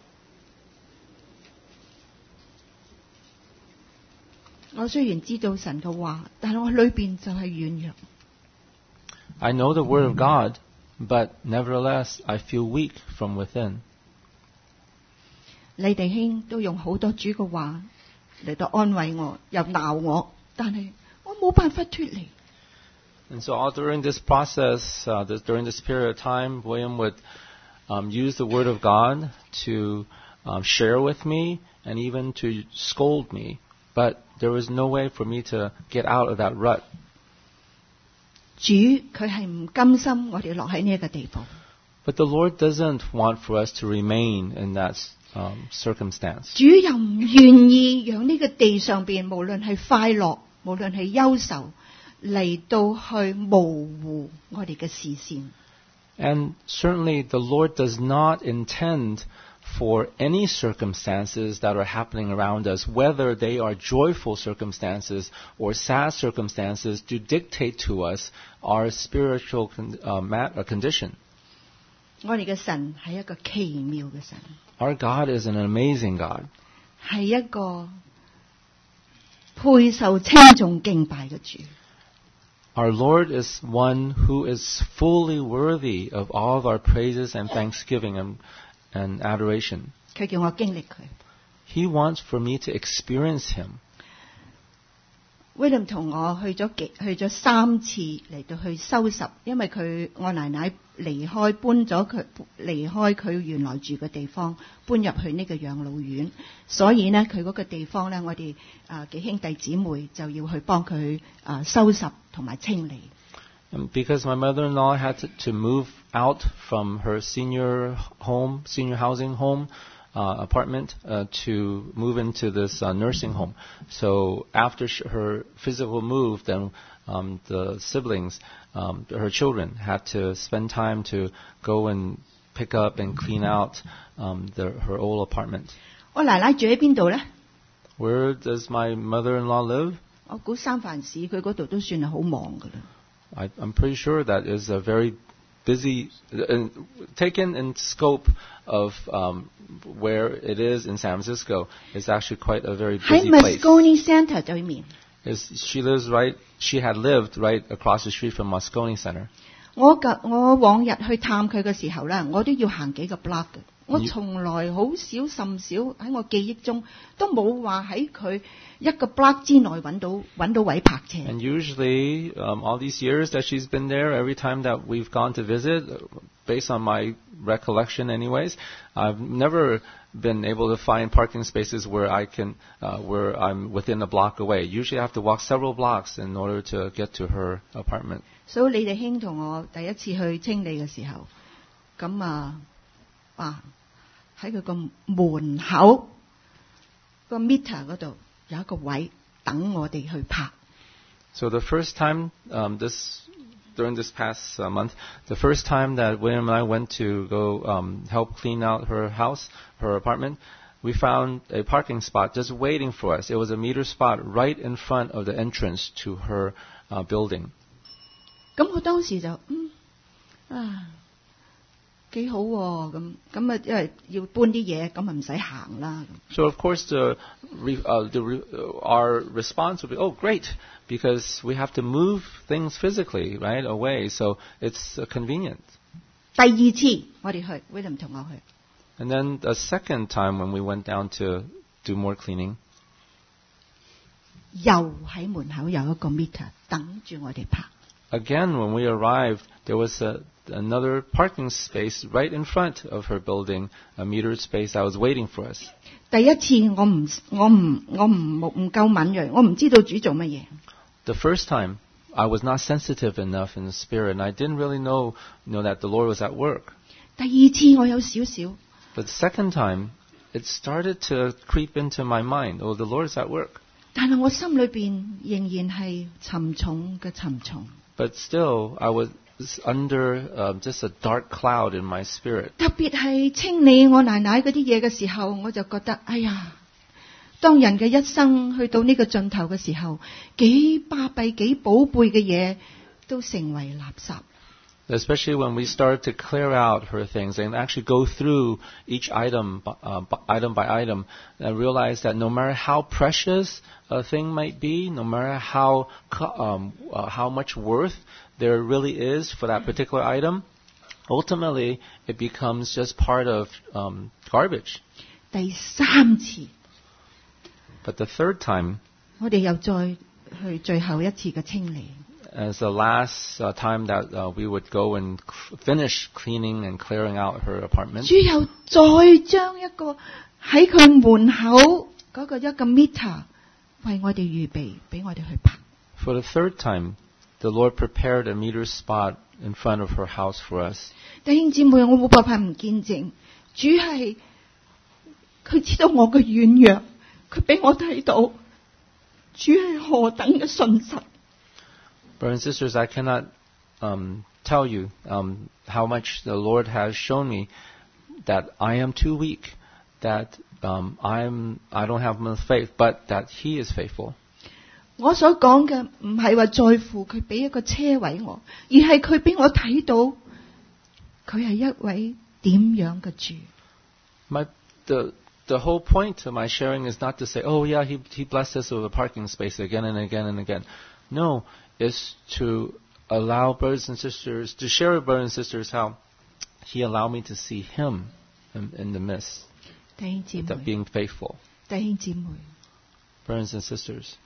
我雖然知道神嘅話，但係我裏邊就係軟弱。 I know the word of God, but nevertheless I feel weak from within. 你弟兄都用好多主嘅話嚟到安慰我，又鬧我，但係我冇辦法脫離。 And so all during this process, during this period of time, William would use the word of God to share with me and even to scold me. But there was no way for me to get out of that rut. 主佢係唔甘心我哋落喺呢一個地步。 But the Lord doesn't want for us to remain in that circumstance. 主又唔願意讓呢個地上邊無論係快樂，無論係憂愁，嚟到去模糊我哋嘅視線。 And certainly the Lord does not intend for any circumstances that are happening around us, whether they are joyful circumstances or sad circumstances, to dictate to us our spiritual condition. 我哋嘅神係一個奇妙嘅神。 Our God is an amazing God. 係一個配受稱頌敬拜嘅主。 Our Lord is one who is fully worthy of all of our praises and thanksgiving and adoration. 佢叫我經歷佢。 He wants for me to experience Him. William 同我去咗3次嚟到去收拾，因為我奶奶離開佢原來住嘅地方，搬入去呢個養老院，所以呢佢嗰個地方呢，我哋幾兄弟姊妹就要去幫佢收拾同埋清理。 Because my mother-in-law had to move out from her senior housing home apartment to move into this nursing home. So after her physical move, then the siblings, her children, had to spend time to go and pick up and clean out her old apartment. 我奶奶住喺邊度呢？ Where does my mother-in-law live? 我估三藩市佢嗰度都算係好忙㗎啦。 I'm pretty sure that is a very busy, taken in scope of where it is in San Francisco, is actually quite a very busy place. 喺 Moscone Center 對面。 She had lived right across the street from Moscone Center. 我往日去探佢嘅時候咧，我都要行幾個 block 嘅。我從來好少甚少喺我記憶中都冇話喺佢一個 block 之內揾到位泊車。 And usually, all these years that she's been there, every time that we've gone to visit, based on my recollection anyways, I've never been able to find parking spaces where where I'm within a block away. Usually I have to walk several blocks in order to get to her apartment. 所以你哋兄同我第一次去清理嘅時候，咁喺佢個門口個 meter 嗰度有一個位等我哋去泊。 So the first time during this past month. The first time that William and I went to go help clean out her house, her apartment, we found a parking spot just waiting for us. It was a meter spot right in front of the entrance to her building. 咁我當時就幾好喎，咁啊，因為要搬啲嘢，咁啊唔使行啦。 So of course our response would be, oh great, because we have to move things physically right away, so it's convenient. 第二次我哋去 ，William 同我去。 And then the second time when we went down to do more cleaning, 又喺門口有一個 meter 等住我哋泊。 Again, when we arrived, there was another parking space right in front of her building, a metered space that was waiting for us. 第一次我唔夠敏鋭，我唔知道主做乜嘢。 The first time, I was not sensitive enough in the spirit, and I didn't really know that the Lord was at work. 第二次我有少少。 But the second time, it started to creep into my mind, oh, the Lord is at work. 但係我心裏邊仍然係沉重嘅沉重。 But still, I was under just a dark cloud in my spirit. 特別係清理我奶奶嗰啲嘢嘅時候，我就覺得，哎呀，當人嘅一生去到呢個盡頭嘅時候，幾巴閉、幾寶貝嘅嘢都成為垃圾。 Especially when we started to clear out her things and actually go through each item by item, and realize that no matter how precious a thing might be, no matter how much worth there really is for that particular item, ultimately it becomes just part of garbage. 第三次 But the third time, 我哋又再去最後一次嘅清理。 As the last time that we would go and finish cleaning and clearing out her apartment, 主又再將一個喺佢門口嗰個一個 meter 為我哋預備，俾我哋去泊。 For the third time, the Lord prepared a meter spot in front of her house for us. 弟兄姊妹，我冇辦法唔見證，主係佢知道我嘅軟弱，佢俾我睇到主係何等嘅信實。 Brothers and sisters, I cannot tell you how much the Lord has shown me that I am too weak, that I don't have enough faith, but that He is faithful. 我所講嘅唔係話在乎佢俾一個車位我，而係佢俾我睇到佢係一位點樣嘅主。 The whole point of my sharing is not to say, oh yeah, he blessed us with a parking space again and again and again. No, it's to allow brothers and sisters, to share with brothers and sisters how He allowed me to see Him in the midst, that being faithful. 弟兄姊妹 Brothers and sisters,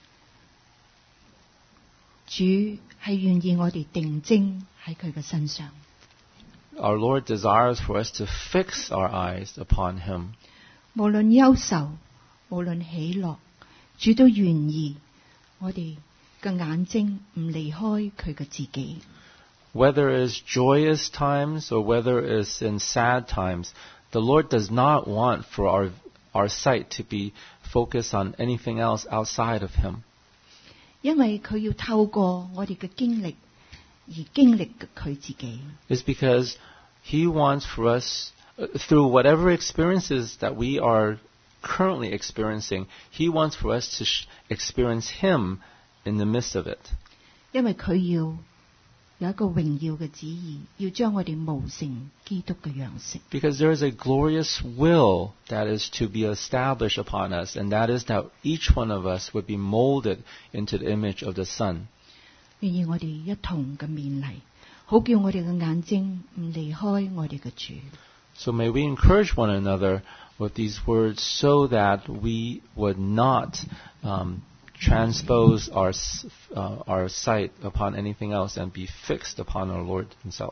主係願意我哋定睛喺佢嘅身上。 Our Lord desires for us to fix our eyes upon Him. 無論憂愁，無論喜樂，主都願意我哋嘅眼睛唔離開佢嘅自己。 Whether it's joyous times or whether it's in sad times, the Lord does not want for our sight to be focused on anything else outside of Him. 因為佢要透過我哋嘅經歷而經歷佢自己。 It's because He wants for us, through whatever experiences that we are currently experiencing, He wants for us to experience Him in the midst of it. 因為佢要有一個榮耀嘅旨意，要將我哋模成基督嘅樣式。 Because there is a glorious will that is to be established upon us, and that is that each one of us would be molded into the image of the Son. 願意我哋一同嘅勉勵，好叫我哋嘅眼睛唔離開我哋嘅主。 So may we encourage one another with these words so that we would not transpose our sight upon anything else and be fixed upon our Lord Himself.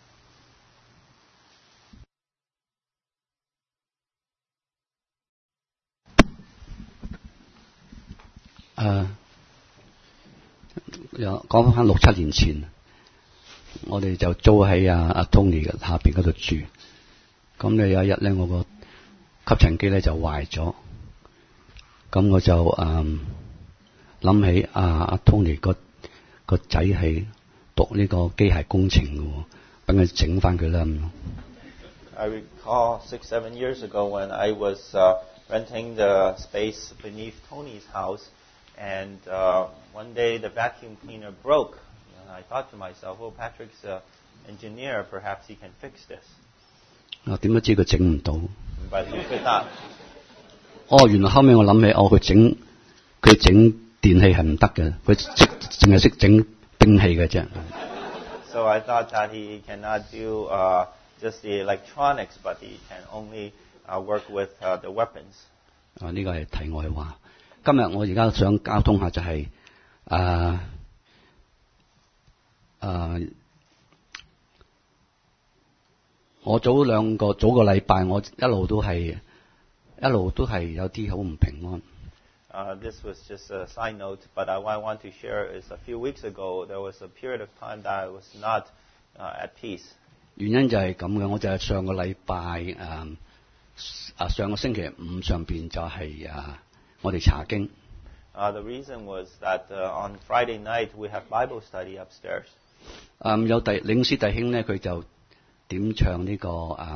Uh, 講翻6-7年前，我哋就租喺阿 Tony 嘅下邊嗰度住。咁咧有一日咧，我個吸塵機咧就壞咗。咁我就諗起阿 Tony 個仔係讀呢個機械工程嘅喎，等佢整翻佢啦咁。 I recall 6-7 years ago when I was renting the space beneath Tony's house, and one day the vacuum cleaner broke. And I thought to myself, "Oh, Patrick's an engineer. Perhaps he can fix this." 我點都知佢整唔到。 But he could not. 原來後尾我諗起，佢整電器係唔得嘅，佢淨係識整兵器嘅啫。 So I thought that he cannot do just the electronics, but he can only work with the weapons. 呢個係題外話。今日我而家想交通下就係我早個禮拜，我一路都係有啲好唔平安。 This was just a side note, but what I want to share is a few weeks ago there was a period of time that I was not at peace. 原因就係咁嘅，我就係上個禮拜上個星期五上邊就係我哋查經。 The reason was that on Friday night we have Bible study upstairs. 有領詩弟兄咧，佢就點唱呢個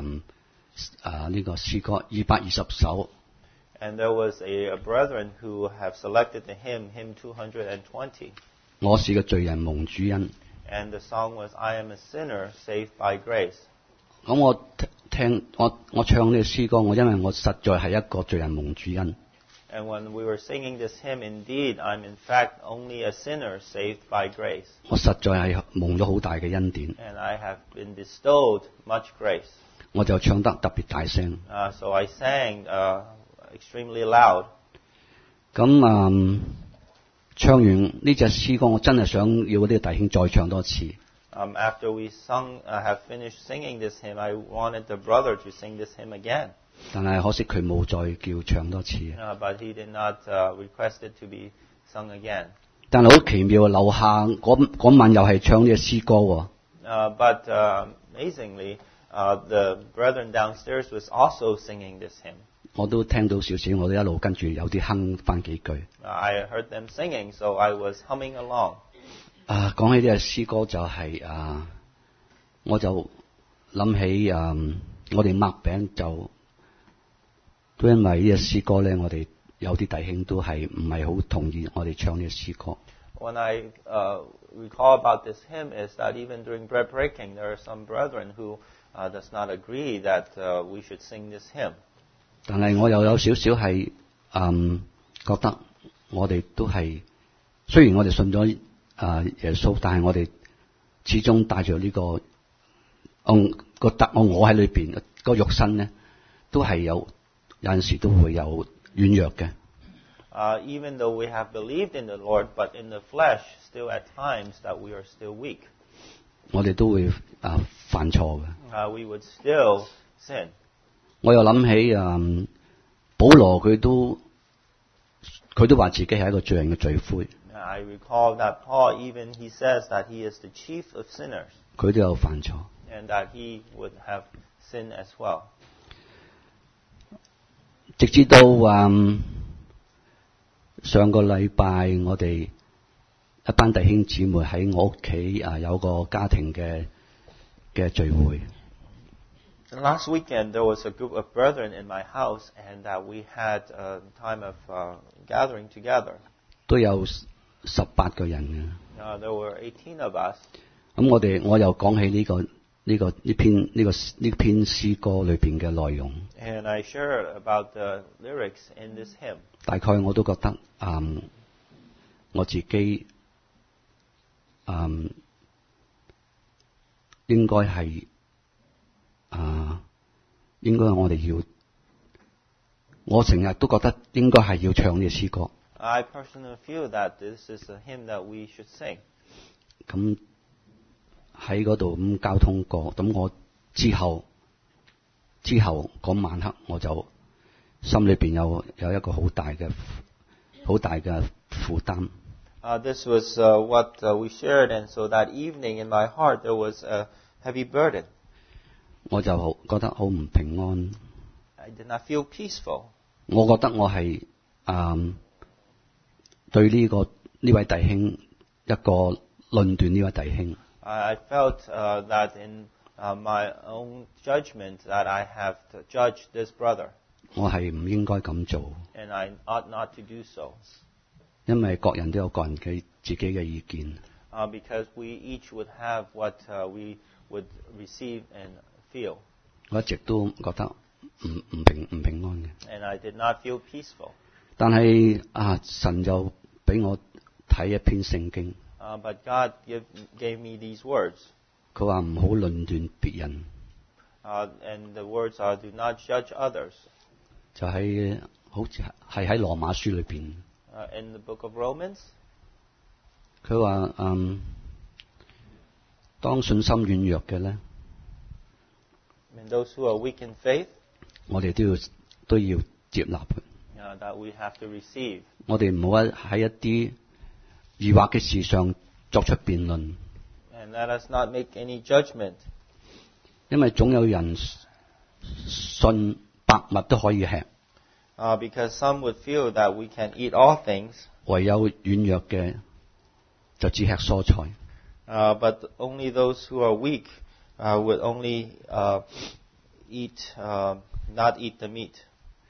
詩歌220首。 And there was a brethren who have selected the hymn 220. 我是個罪人蒙主恩。 And the song was I am a sinner saved by grace. 咁我唱呢個詩歌，因為我實在係一個罪人蒙主恩。 And when we were singing this hymn, indeed, I'm in fact only a sinner saved by grace. 我實在係蒙咗好大嘅恩典。 And I have been bestowed much grace. 我就唱得特別大聲。 So I sang extremely loud. 咁唱完呢隻詩歌，我真係想要嗰啲弟兄再唱多次。 After we have finished singing this hymn, I wanted the brother to sing this hymn again. 但係可惜佢冇再叫唱多次。 But he did not request it to be sung again. 但係好奇妙，樓下嗰晚又係唱呢隻詩歌喎。 But amazingly, the brethren downstairs was also singing this hymn. 我都聽到少少，我都一路跟住有啲哼翻幾句。 I heard them singing, so I was humming along. 講起呢隻詩歌就係我就諗起我哋擘餅就都因為呢隻詩歌咧，我哋有啲弟兄都係唔係好同意我哋唱呢隻詩歌。 When I recall about this hymn is that even during bread breaking, there are some brethren who does not agree that we should sing this hymn. 但係我又有少少係覺得我哋都係雖然我哋信咗耶穌，但係我哋始終帶住呢個我喺裏邊個肉身咧，都係有陣時都會有軟弱嘅。 Even though we have believed in the Lord, but in the flesh, still at times that we are still weak. 我哋都會犯錯嘅。 We would still sin. 我又諗起保羅佢都話自己係一個罪人嘅罪魁。 I recall that Paul even he says that he is the chief of sinners. 佢都有犯錯。 And that he would have sinned as well. 直至到上個禮拜，我哋一班弟兄姊妹喺我屋企有個家庭嘅聚會。 Last weekend there was a group of brethren in my house, and we had a time of gathering together. 都有18個人嘅。 There were 18 of us. 咁我又講起呢篇詩歌裏邊嘅內容。 And I shared about the lyrics in this hymn. 大概我都覺得我自己應該係我哋要，我成日都覺得應該係要唱呢個詩歌。 I personally feel that this is a hymn that we should sing. 咁喺嗰度咁交通過，咁我之後嗰晚黑我就心裏邊有一個好大嘅負擔。 This was what we shared, and so that evening in my heart there was a heavy burden. 我就覺得好唔平安。 I did not feel peaceful. 我覺得我係對呢位弟兄一個論斷呢位弟兄。 I felt that in my own judgment that I have to judge this brother. 我係唔應該咁做， And I ought not to do so. 因為各人都有各人嘅自己嘅意見。 Because we each would have what we would receive and feel. 我一直都覺得唔平安嘅。 And I did not feel peaceful. 但係神就俾我睇一篇聖經。 But God gave me these words. 佢話唔好論斷別人。 And the words are, do not judge others. 就係好似係喺羅馬書裏邊。 In the book of Romans. 佢話當信心軟弱嘅咧， And those who are weak in faith. 我哋都要接納佢。 That we have to receive. 我哋唔好喺一啲疑惑嘅事上作出辯論。 And let us not make any judgment. 因為總有人信百物都可以吃。 Because some would feel that we can eat all things. 唯有軟弱嘅就只吃蔬菜。 But only those who are weak would only eat, not eat the meat.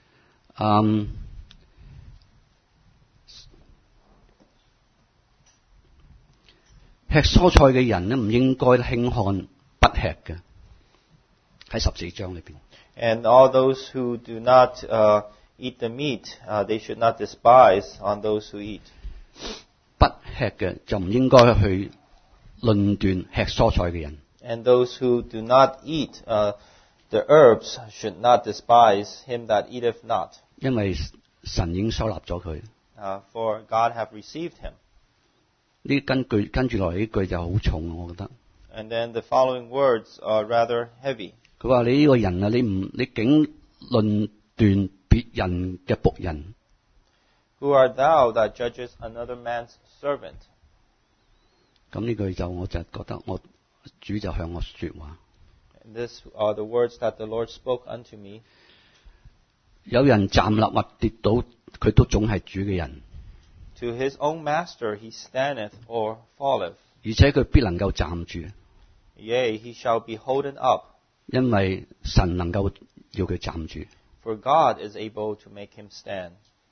吃蔬菜嘅人咧，唔應該輕看不吃嘅。喺14章裏邊。 And all those who do not eat the meat, they should not despise on those who eat. 不吃嘅就唔應該去論斷吃蔬菜嘅人。 And those who do not eat the herbs should not despise him that eateth not. 因為神已經收納咗佢。 For God have received him. 呢跟住落嚟呢句就好重，我覺得。 And then the following words are rather heavy. 佢話：你呢個人啊，你竟論斷別人嘅僕人。 Who art thou that judgest another man's servant? 咁呢句我就覺得主就向我說話。 And these are the words that the Lord spoke unto me. 有人站立或跌倒，佢都總係主嘅人。 To his own master he standeth or falleth. 而且佢必能夠站住。 Yea, he shall be holden up. 因為神能夠要佢站住。 For God is able to make him stand.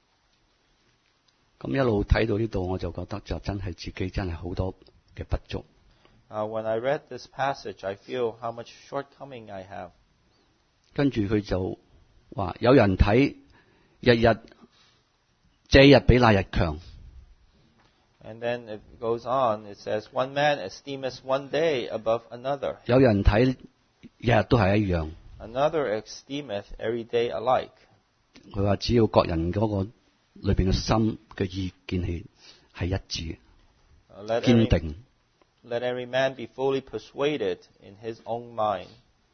咁一路睇到呢度，我就覺得就真係自己真係好多嘅不足。 When I read this passage, I feel how much shortcoming I have. 跟住佢就話：有人睇日日這日比那日強。 And then it goes on. It says, "One man esteemeth one day above another." 有人睇日日都係一樣。 Another esteemeth every day alike. 佢話：只要各人嗰個裏邊嘅心嘅意見係一致、堅定。 Let every man be fully persuaded in his own mind.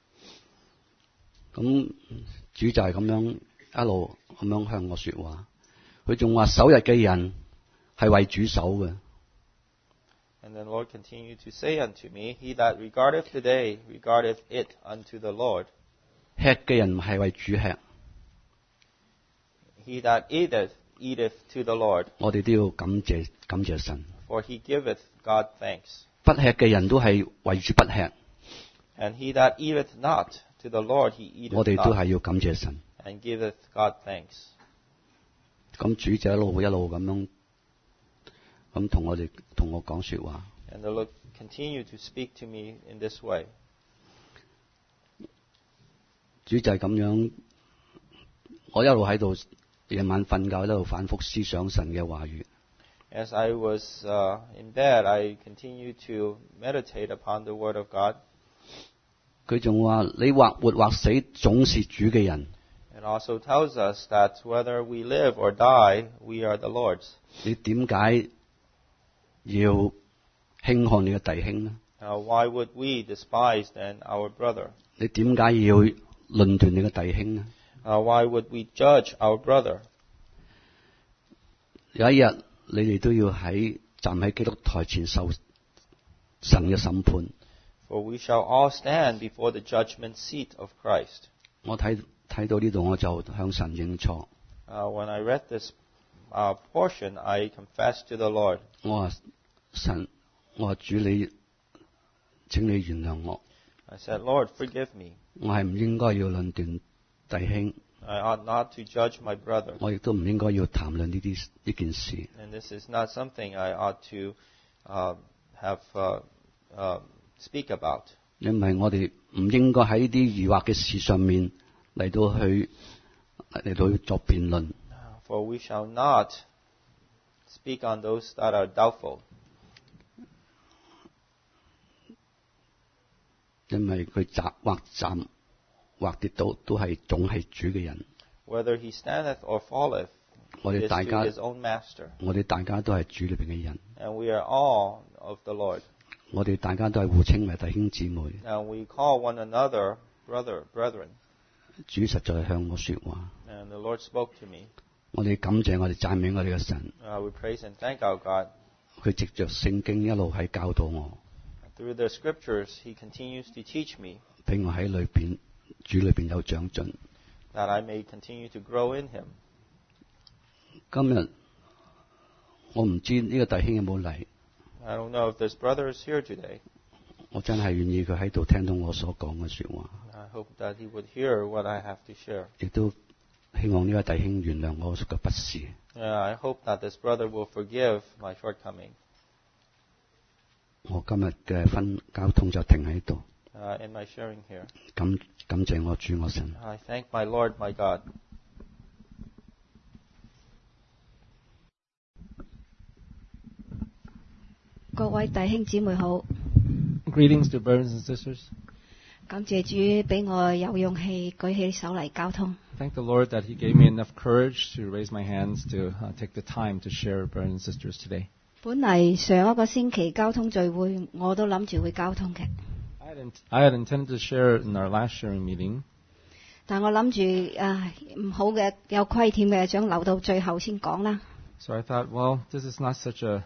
咁主就係咁樣一路咁樣向我說話。佢仲話：守日嘅人係為主守嘅。 And the Lord continued to say unto me, He that regardeth the day, regardeth it unto the Lord. 吃嘅人係為主吃。 He that eateth, eateth to the Lord. 我哋都要感謝神。 For he giveth God thanks. 不吃嘅人都係為主不吃。 And he that eateth not, to the Lord he eateth not. 我哋都係要感謝神。 And giveth God thanks. 咁主就一路咁樣咁同我講說話。 And the Lord continued to speak to me in this way. 主就係咁樣，我一路喺度夜晚瞓覺，一路反覆思想神嘅話語。 As I was in bed, I continued to meditate upon the Word of God. 佢仲話：你或活或死，總是主嘅人。 It also tells us that whether we live or die, we are the Lord's. 你點解要輕看你嘅弟兄呢？ Why would we despise then our brother? 你點解要論斷你嘅弟兄呢？ Why would we judge our brother? 有一日你哋都要站喺基督台前受神嘅審判。 For we shall all stand before the judgment seat of Christ. 我睇到呢度，我就向神認錯。 When I read this portion, I confessed to the Lord. 我話神，我話主，你請你原諒我。 I said, Lord, forgive me. 我係唔應該要論斷弟兄， I ought not to judge my brother. 我亦都唔應該要談論呢件事。 And this is not something I ought to speak about. 因為我哋唔應該喺呢啲疑惑嘅事上面嚟到去作辯論。 For we shall not speak on those that are doubtful. 因為佢或站或跌倒都係總係主嘅人。 Whether he standeth or falleth, 我 it 哋 is 大 to 家 his own master. 我哋大家都係主裏邊嘅人。 And we are all of the Lord. 我哋大家都係互稱為弟兄姊妹。 And we call one another brethren. 主實在向我說話。 And the Lord spoke to me. 我哋感謝我哋讚美我哋嘅神。 We praise and thank our God. 佢藉着聖經一路係教導我。 Through the scriptures, he continues to teach me. 俾我喺主裏邊有長進。 That I may continue to grow in him. 今日我唔知呢個弟兄有冇嚟。 I don't know if this brother is here today. 我真係願意佢喺度聽到我所講嘅說話。 I hope that he would hear what I have to share. 亦都希望呢位弟兄原諒我嘅不是。 I hope that this brother will forgive my shortcoming. 我今日嘅交通就停喺度。 In my sharing here. 感謝我主我神。 I thank my Lord, my God. 各位弟兄姊妹好。 Greetings to brothers and sisters. 感謝主俾我有勇氣舉起手嚟交通。 Thank the Lord that He gave me enough courage to raise my hands to take the time to share brothers and sisters today. 本嚟上一個星期交通聚會，我都諗住會交通嘅。 I had intended to share in our last sharing meeting. 但我諗住唔好嘅有虧欠嘅，想留到最後先講啦。 So I thought, well, this is not such a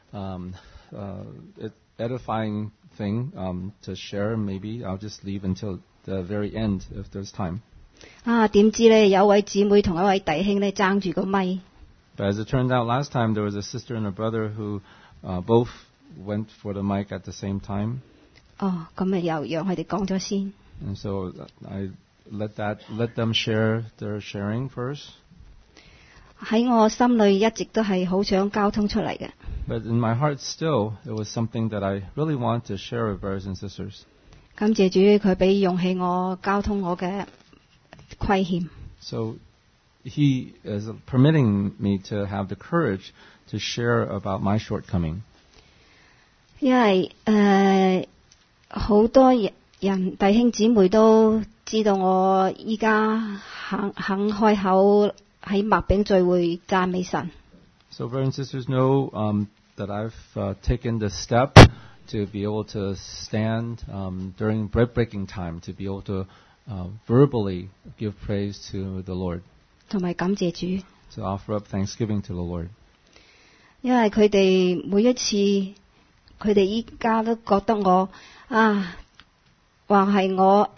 edifying thing to share. Maybe I'll just leave until the very end if there's time. 點知咧有位姊妹同一位弟兄咧爭住個咪。 But as it turned out, last time there was a sister and a brother who both went for the mic at the same time. 咁咪又讓佢哋講咗先。 And so I let them share their sharing first. 喺我心裏一直都係好想交通出嚟嘅。 But in my heart still, it was something that I really want to share with brothers and sisters. 感謝主，佢俾勇氣我交通我嘅虧欠。 So He is permitting me to have the courage to share about my shortcoming. 因為好多人弟兄姊妹都知道我依家肯開口喺麥餅聚會讚美神。 So brothers and sisters know that I've taken the step to be able to stand during bread breaking time to be able to verbally give praise to the Lord. 同埋感謝主。 To offer up thanksgiving to the Lord. 因為佢哋每一次，佢哋依家都覺得我話係我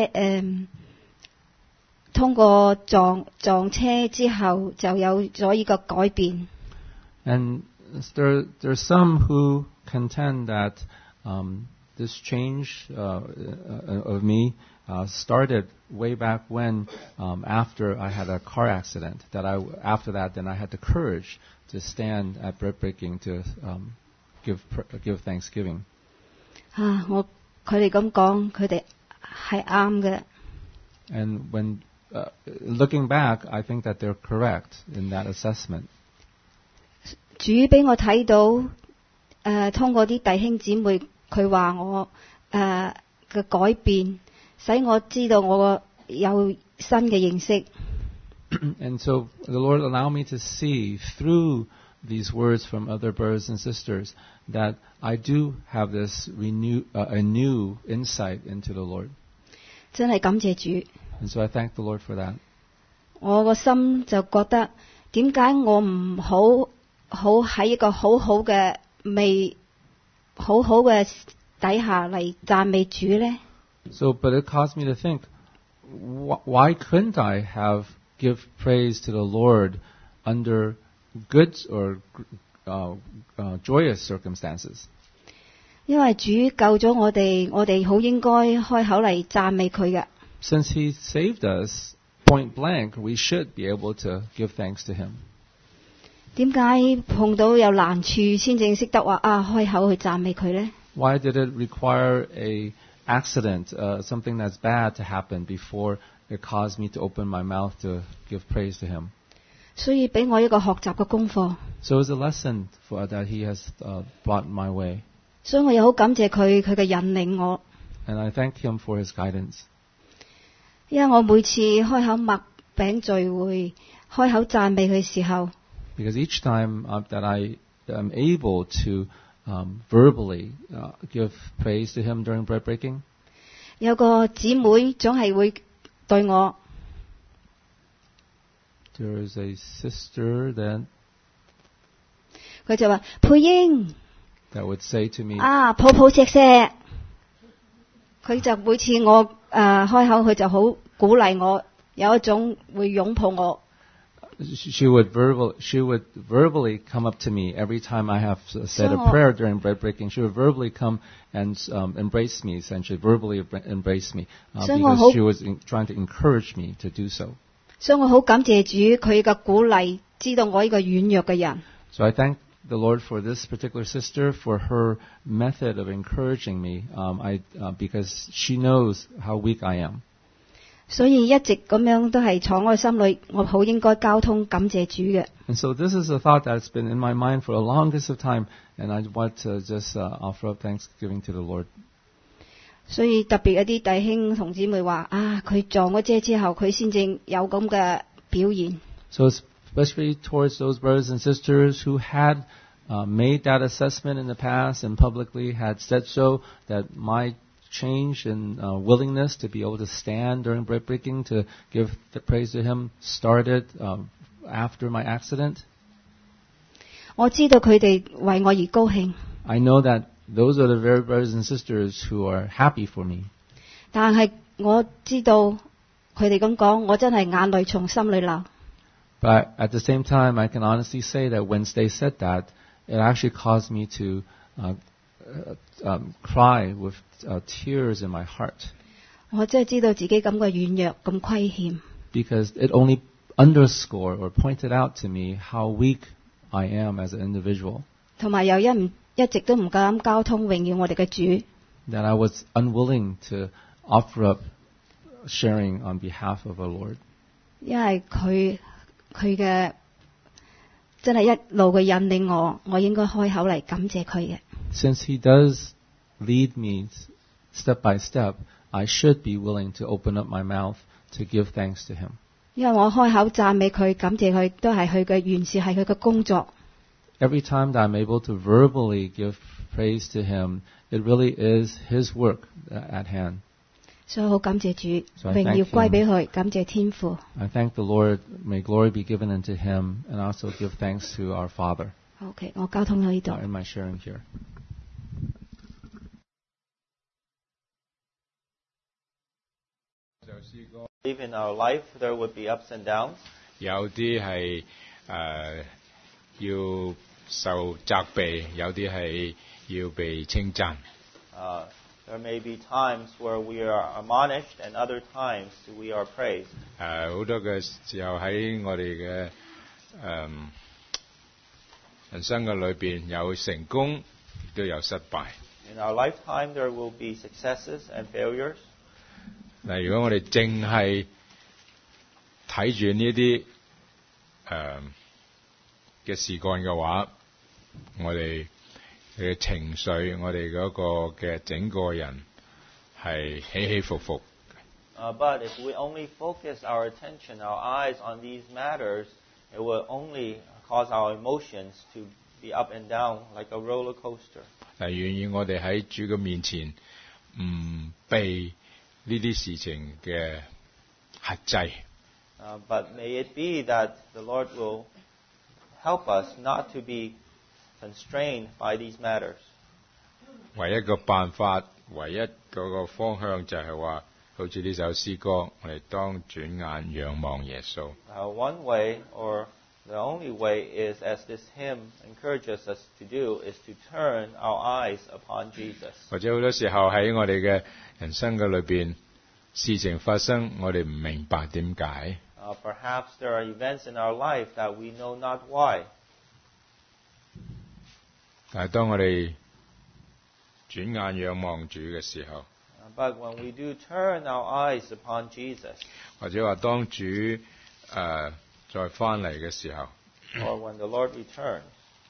通過撞車之後就有咗呢個改變。 And there's some who contend that this change of me started way back when, after I had a car accident. After that, then I had the courage to stand at bread breaking to give thanksgiving. 佢哋咁講，佢哋係啱嘅。 And when looking back, I think that they're correct in that assessment. 主俾我睇到，通過啲弟兄姊妹，佢話我嘅改變，使我知道我有新嘅認識。 And so the Lord allowed me to see through these words from other brothers and sisters that I do have this a new insight into the Lord. 真係感謝主。 And so I thank the Lord for that. 我個心就覺得，點解我唔好喺一個好好嘅底下嚟讚美主呢？ So, but it caused me to think, why couldn't I give praise to the Lord under good or joyous circumstances? 因為主救咗我哋，我哋好應該開口嚟讚美佢嘅。 Since He saved us, point blank, we should be able to give thanks to Him. 點解碰到有難處先正識得話開口去讚美佢呢？ Why did it require a accident, something that's bad to happen before it caused me to open my mouth to give praise to Him? 所以俾我一個學習嘅功課。 So it's a lesson that He has brought my way. 所以我又好感謝佢嘅引領我。 And I thank Him for His guidance. 因為我每次開口擘餅聚會，開口讚美佢嘅時候， Because each time that I am able to verbally give praise to Him during bread breaking, 有個姊妹總係會對我， there is a sister that 佢就話佩英 would say to me, 抱抱錫錫。佢就每次我開口，佢就好鼓勵我，有一種會擁抱我。 She would verbally come up to me every time I have said a prayer during bread breaking. She would verbally come and embrace me, essentially verbally embrace me, because she was trying to encourage me to do so. 所以我好感謝主佢嘅鼓勵，知道我呢個軟弱嘅人。 So I thank the Lord for this particular sister, for her method of encouraging me, because she knows how weak I am. 所以一直咁樣都係藏我心裏，我好應該交通感謝主嘅。 And so this is a thought that's been in my mind for the longest of time, and I want to just offer up thanksgiving to the Lord. 所以特別一啲弟兄同姊妹話佢撞咗遮之後，佢先正有咁嘅表現。 So especially towards those brothers and sisters who had made that assessment in the past and publicly had said so, that my change in willingness to be able to stand during bread breaking to give the praise to Him started after my accident. 我知道佢哋為我而高興。 I know that those are the very brothers and sisters who are happy for me. 但係我知道佢哋咁講，我真係眼淚從心裏流。 But at the same time, I can honestly say that when they said that, it actually caused me to cry with tears in my heart. 我真係知道自己咁嘅軟弱，咁虧欠。 Because it only underscored or pointed out to me how weak I am as an individual. 同埋又一直都唔夠膽交通榮耀我哋嘅主。 That I was unwilling to offer up sharing on behalf of our Lord. 因為佢嘅真係一路嘅引領我，我應該開口嚟感謝佢嘅。 Since He does lead me step by step, I should be willing to open up my mouth to give thanks to Him. 因為我開口讚美佢、感謝佢，都係佢嘅原是係佢嘅工作。 Every time that I'm able to verbally give praise to Him, it really is His work at hand. 所以好感謝主， So I 榮 thank 耀歸俾 Him. 佢，感謝天父。 I thank the Lord. May glory be given unto Him, and also give thanks to our Father. OK， 我交通到呢度。 In my sharing here. In our life, there would be ups and downs. 有啲係要受責備，有啲係要被稱讚。 There may be times where we are admonished, and other times we are praised. 好多嘅時候喺我哋嘅人生嘅裏邊有成功，亦都有失敗。 In our lifetime, there will be successes and failures. 嗱，如果我哋淨係睇住呢啲嘅事幹嘅話，我哋嘅情緒，我哋嗰個嘅整個人係起起伏伏。 But if we only focus our attention, our eyes on these matters, it will only cause our emotions to be up and down like a roller coaster. 嗱，願意我哋喺主嘅面前唔被呢啲事情嘅轄制。 But may it be that the Lord will help us not to be constrained by these matters. 唯一個辦法，唯一嗰個方向就係話，好似呢首詩歌，我哋當轉眼仰望耶穌。 One way or the only way is, as this hymn encourages us to do, is to turn our eyes upon Jesus. 或者好多時候喺我哋嘅人生嘅裏邊，事情發生，我哋唔明白點解。 Perhaps there are events in our life that we know not why. 但係當我哋轉眼仰望主嘅時候， But when we do turn our eyes upon Jesus, 或者話當主再翻嚟嘅時候， or when the Lord returns,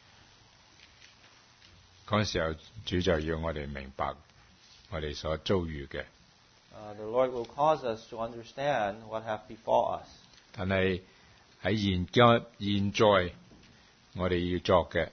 嗰陣時候主就要我哋明白我哋所遭遇嘅。 the Lord will cause us to understand what have befall us. 但係喺現在我哋要作嘅，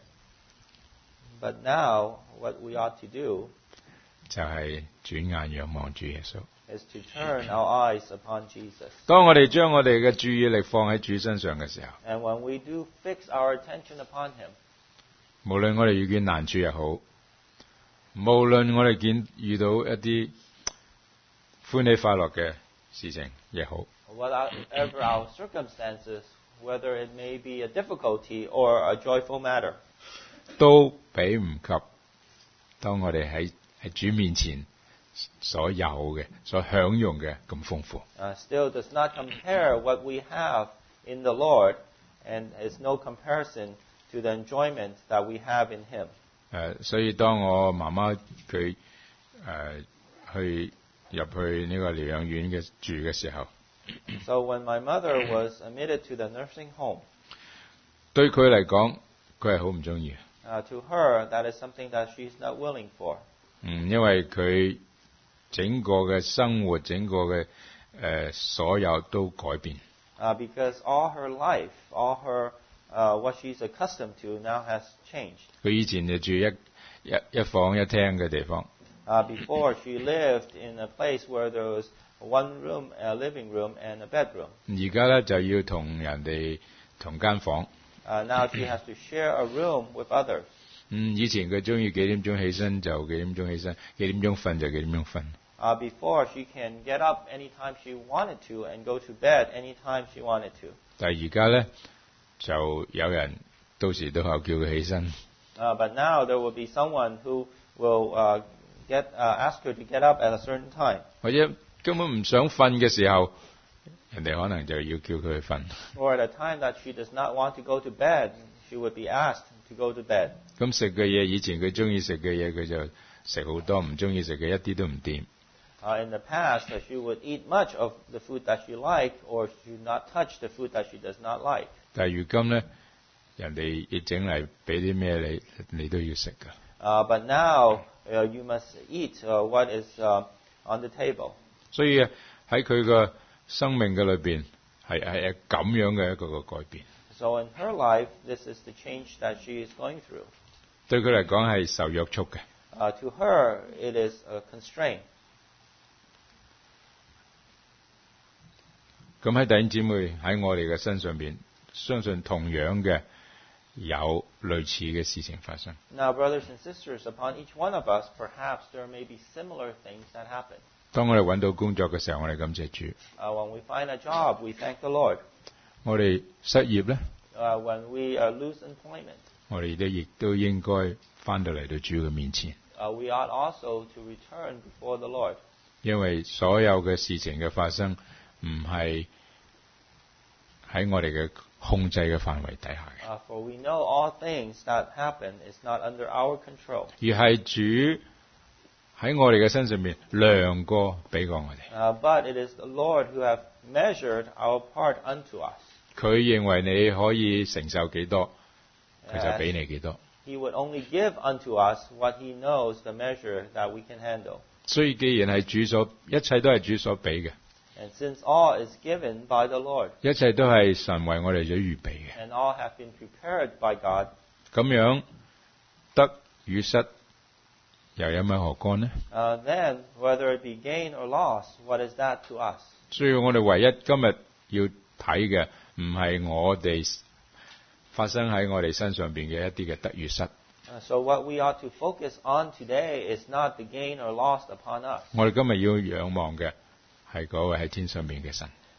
But now, what we ought to do 就係轉眼仰望主耶穌。 is to turn our eyes upon Jesus. 當我哋將我哋嘅注意力放喺主身上嘅時候， And when we do fix our attention upon Him, 無論我哋遇見難處又好，無論我哋遇到一啲歡喜快樂嘅事情亦好， whatever our circumstances, whether it may be a difficulty or a joyful matter, 都比唔及當我哋喺主面前所有嘅、所享用嘅咁豐富。 still does not compare what we have in the Lord, and is no comparison to the enjoyment that we have in Him. 所以當我媽媽佢去入去呢個療養院嘅住嘅時候， So when my mother was admitted to the nursing home, 對佢嚟講，佢係好唔中意。 to her, that is something that she's not willing for. 因為佢整個嘅生活、整個嘅所有都改變。 Because all her life, all her what she's accustomed to now has changed. 佢以前就住一房一廳嘅地方。 Before she lived in a place where there was one room, a living room, and a bedroom. 而家咧就要同人哋同間房。 Now she has to share a room with others. 以前佢中意幾點鐘起身就幾點鐘起身，幾點鐘瞓就幾點鐘瞓。 Before she can get up anytime she wanted to and go to bed anytime she wanted to. 但係而家咧就有人到時都係叫佢起身。 But now there will be someone who will ask her to get up at a certain time. 或者根本唔想瞓嘅時候，人哋可能就要叫佢去瞓。 Or at a time that she does not want to go to bed, she would be asked to go to bed. 咁食嘅嘢，以前佢中意食嘅嘢，佢就食好多；唔中意食嘅一啲都唔掂。 In the past, she would eat much of the food that she liked, or she would not touch the food that she does not like. 但係如今咧，人哋要整嚟俾啲咩你都要食㗎。 But now you must eat what is on the table. 所以喺佢嘅生命嘅裏邊係咁樣嘅一個改變。 So in her life, this is the change that she is going through. 對佢嚟講係受約束嘅。 To her, it is a constraint. 咁喺弟兄姊妹喺我哋嘅身上邊，相信同樣嘅有類似嘅事情發生。 Now, brothers and sisters, upon each one of us, perhaps there may be similar things that happen. 當我哋揾到工作嘅時候，我哋感謝主。 When we find a job, we thank the Lord. 我哋失業咧， when we lose employment, 我哋亦都應該翻到嚟到主嘅面前。 we ought also to return before the Lord. 因為所有嘅事情嘅發生唔係喺我哋嘅控制嘅範圍底下嘅。 For we know all things that happen is not under our control. 而係主喺我哋嘅身上面量過俾過我哋。 But it is the Lord who have measured our part unto us. 佢認為你可以承受幾多，佢就俾你幾多。 He would only give unto us what He knows the measure that we can handle. 所以既然係一切都係主所俾嘅。 And since all is given by the Lord, 一切都係神為我哋所預備嘅。 and all have been prepared by God, 咁樣得與失又有咩何干呢？ then whether it be gain or loss, what is that to us? 所以我哋唯一今日要睇嘅唔係我哋發生喺我哋身上邊嘅一啲嘅得與失。 So what we ought to focus on today is not the gain or loss upon us. 我哋今日要仰望嘅係嗰位喺天上邊嘅神。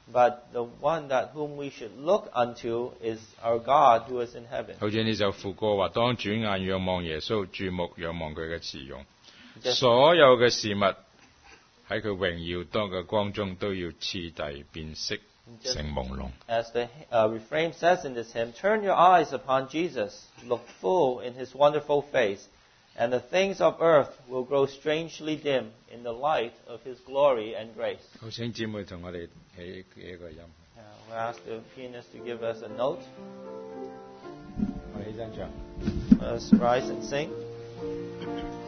but the one that whom we should look unto is our God who is in heaven. 好似呢首副歌話：當轉眼仰望耶穌，注目仰望佢嘅慈容， Just- 所有嘅事物喺佢榮耀多嘅光中都要次第變色 Just- 成朦朧。 As the refrain says in this hymn, turn your eyes upon Jesus, look full in his wonderful face, and the things of earth will grow strangely dim in the light of his glory and grace. 好，請姊妹同我哋起一個音， We'll ask the pianist to give us a note. 我哋起身唱。 Let us rise and sing.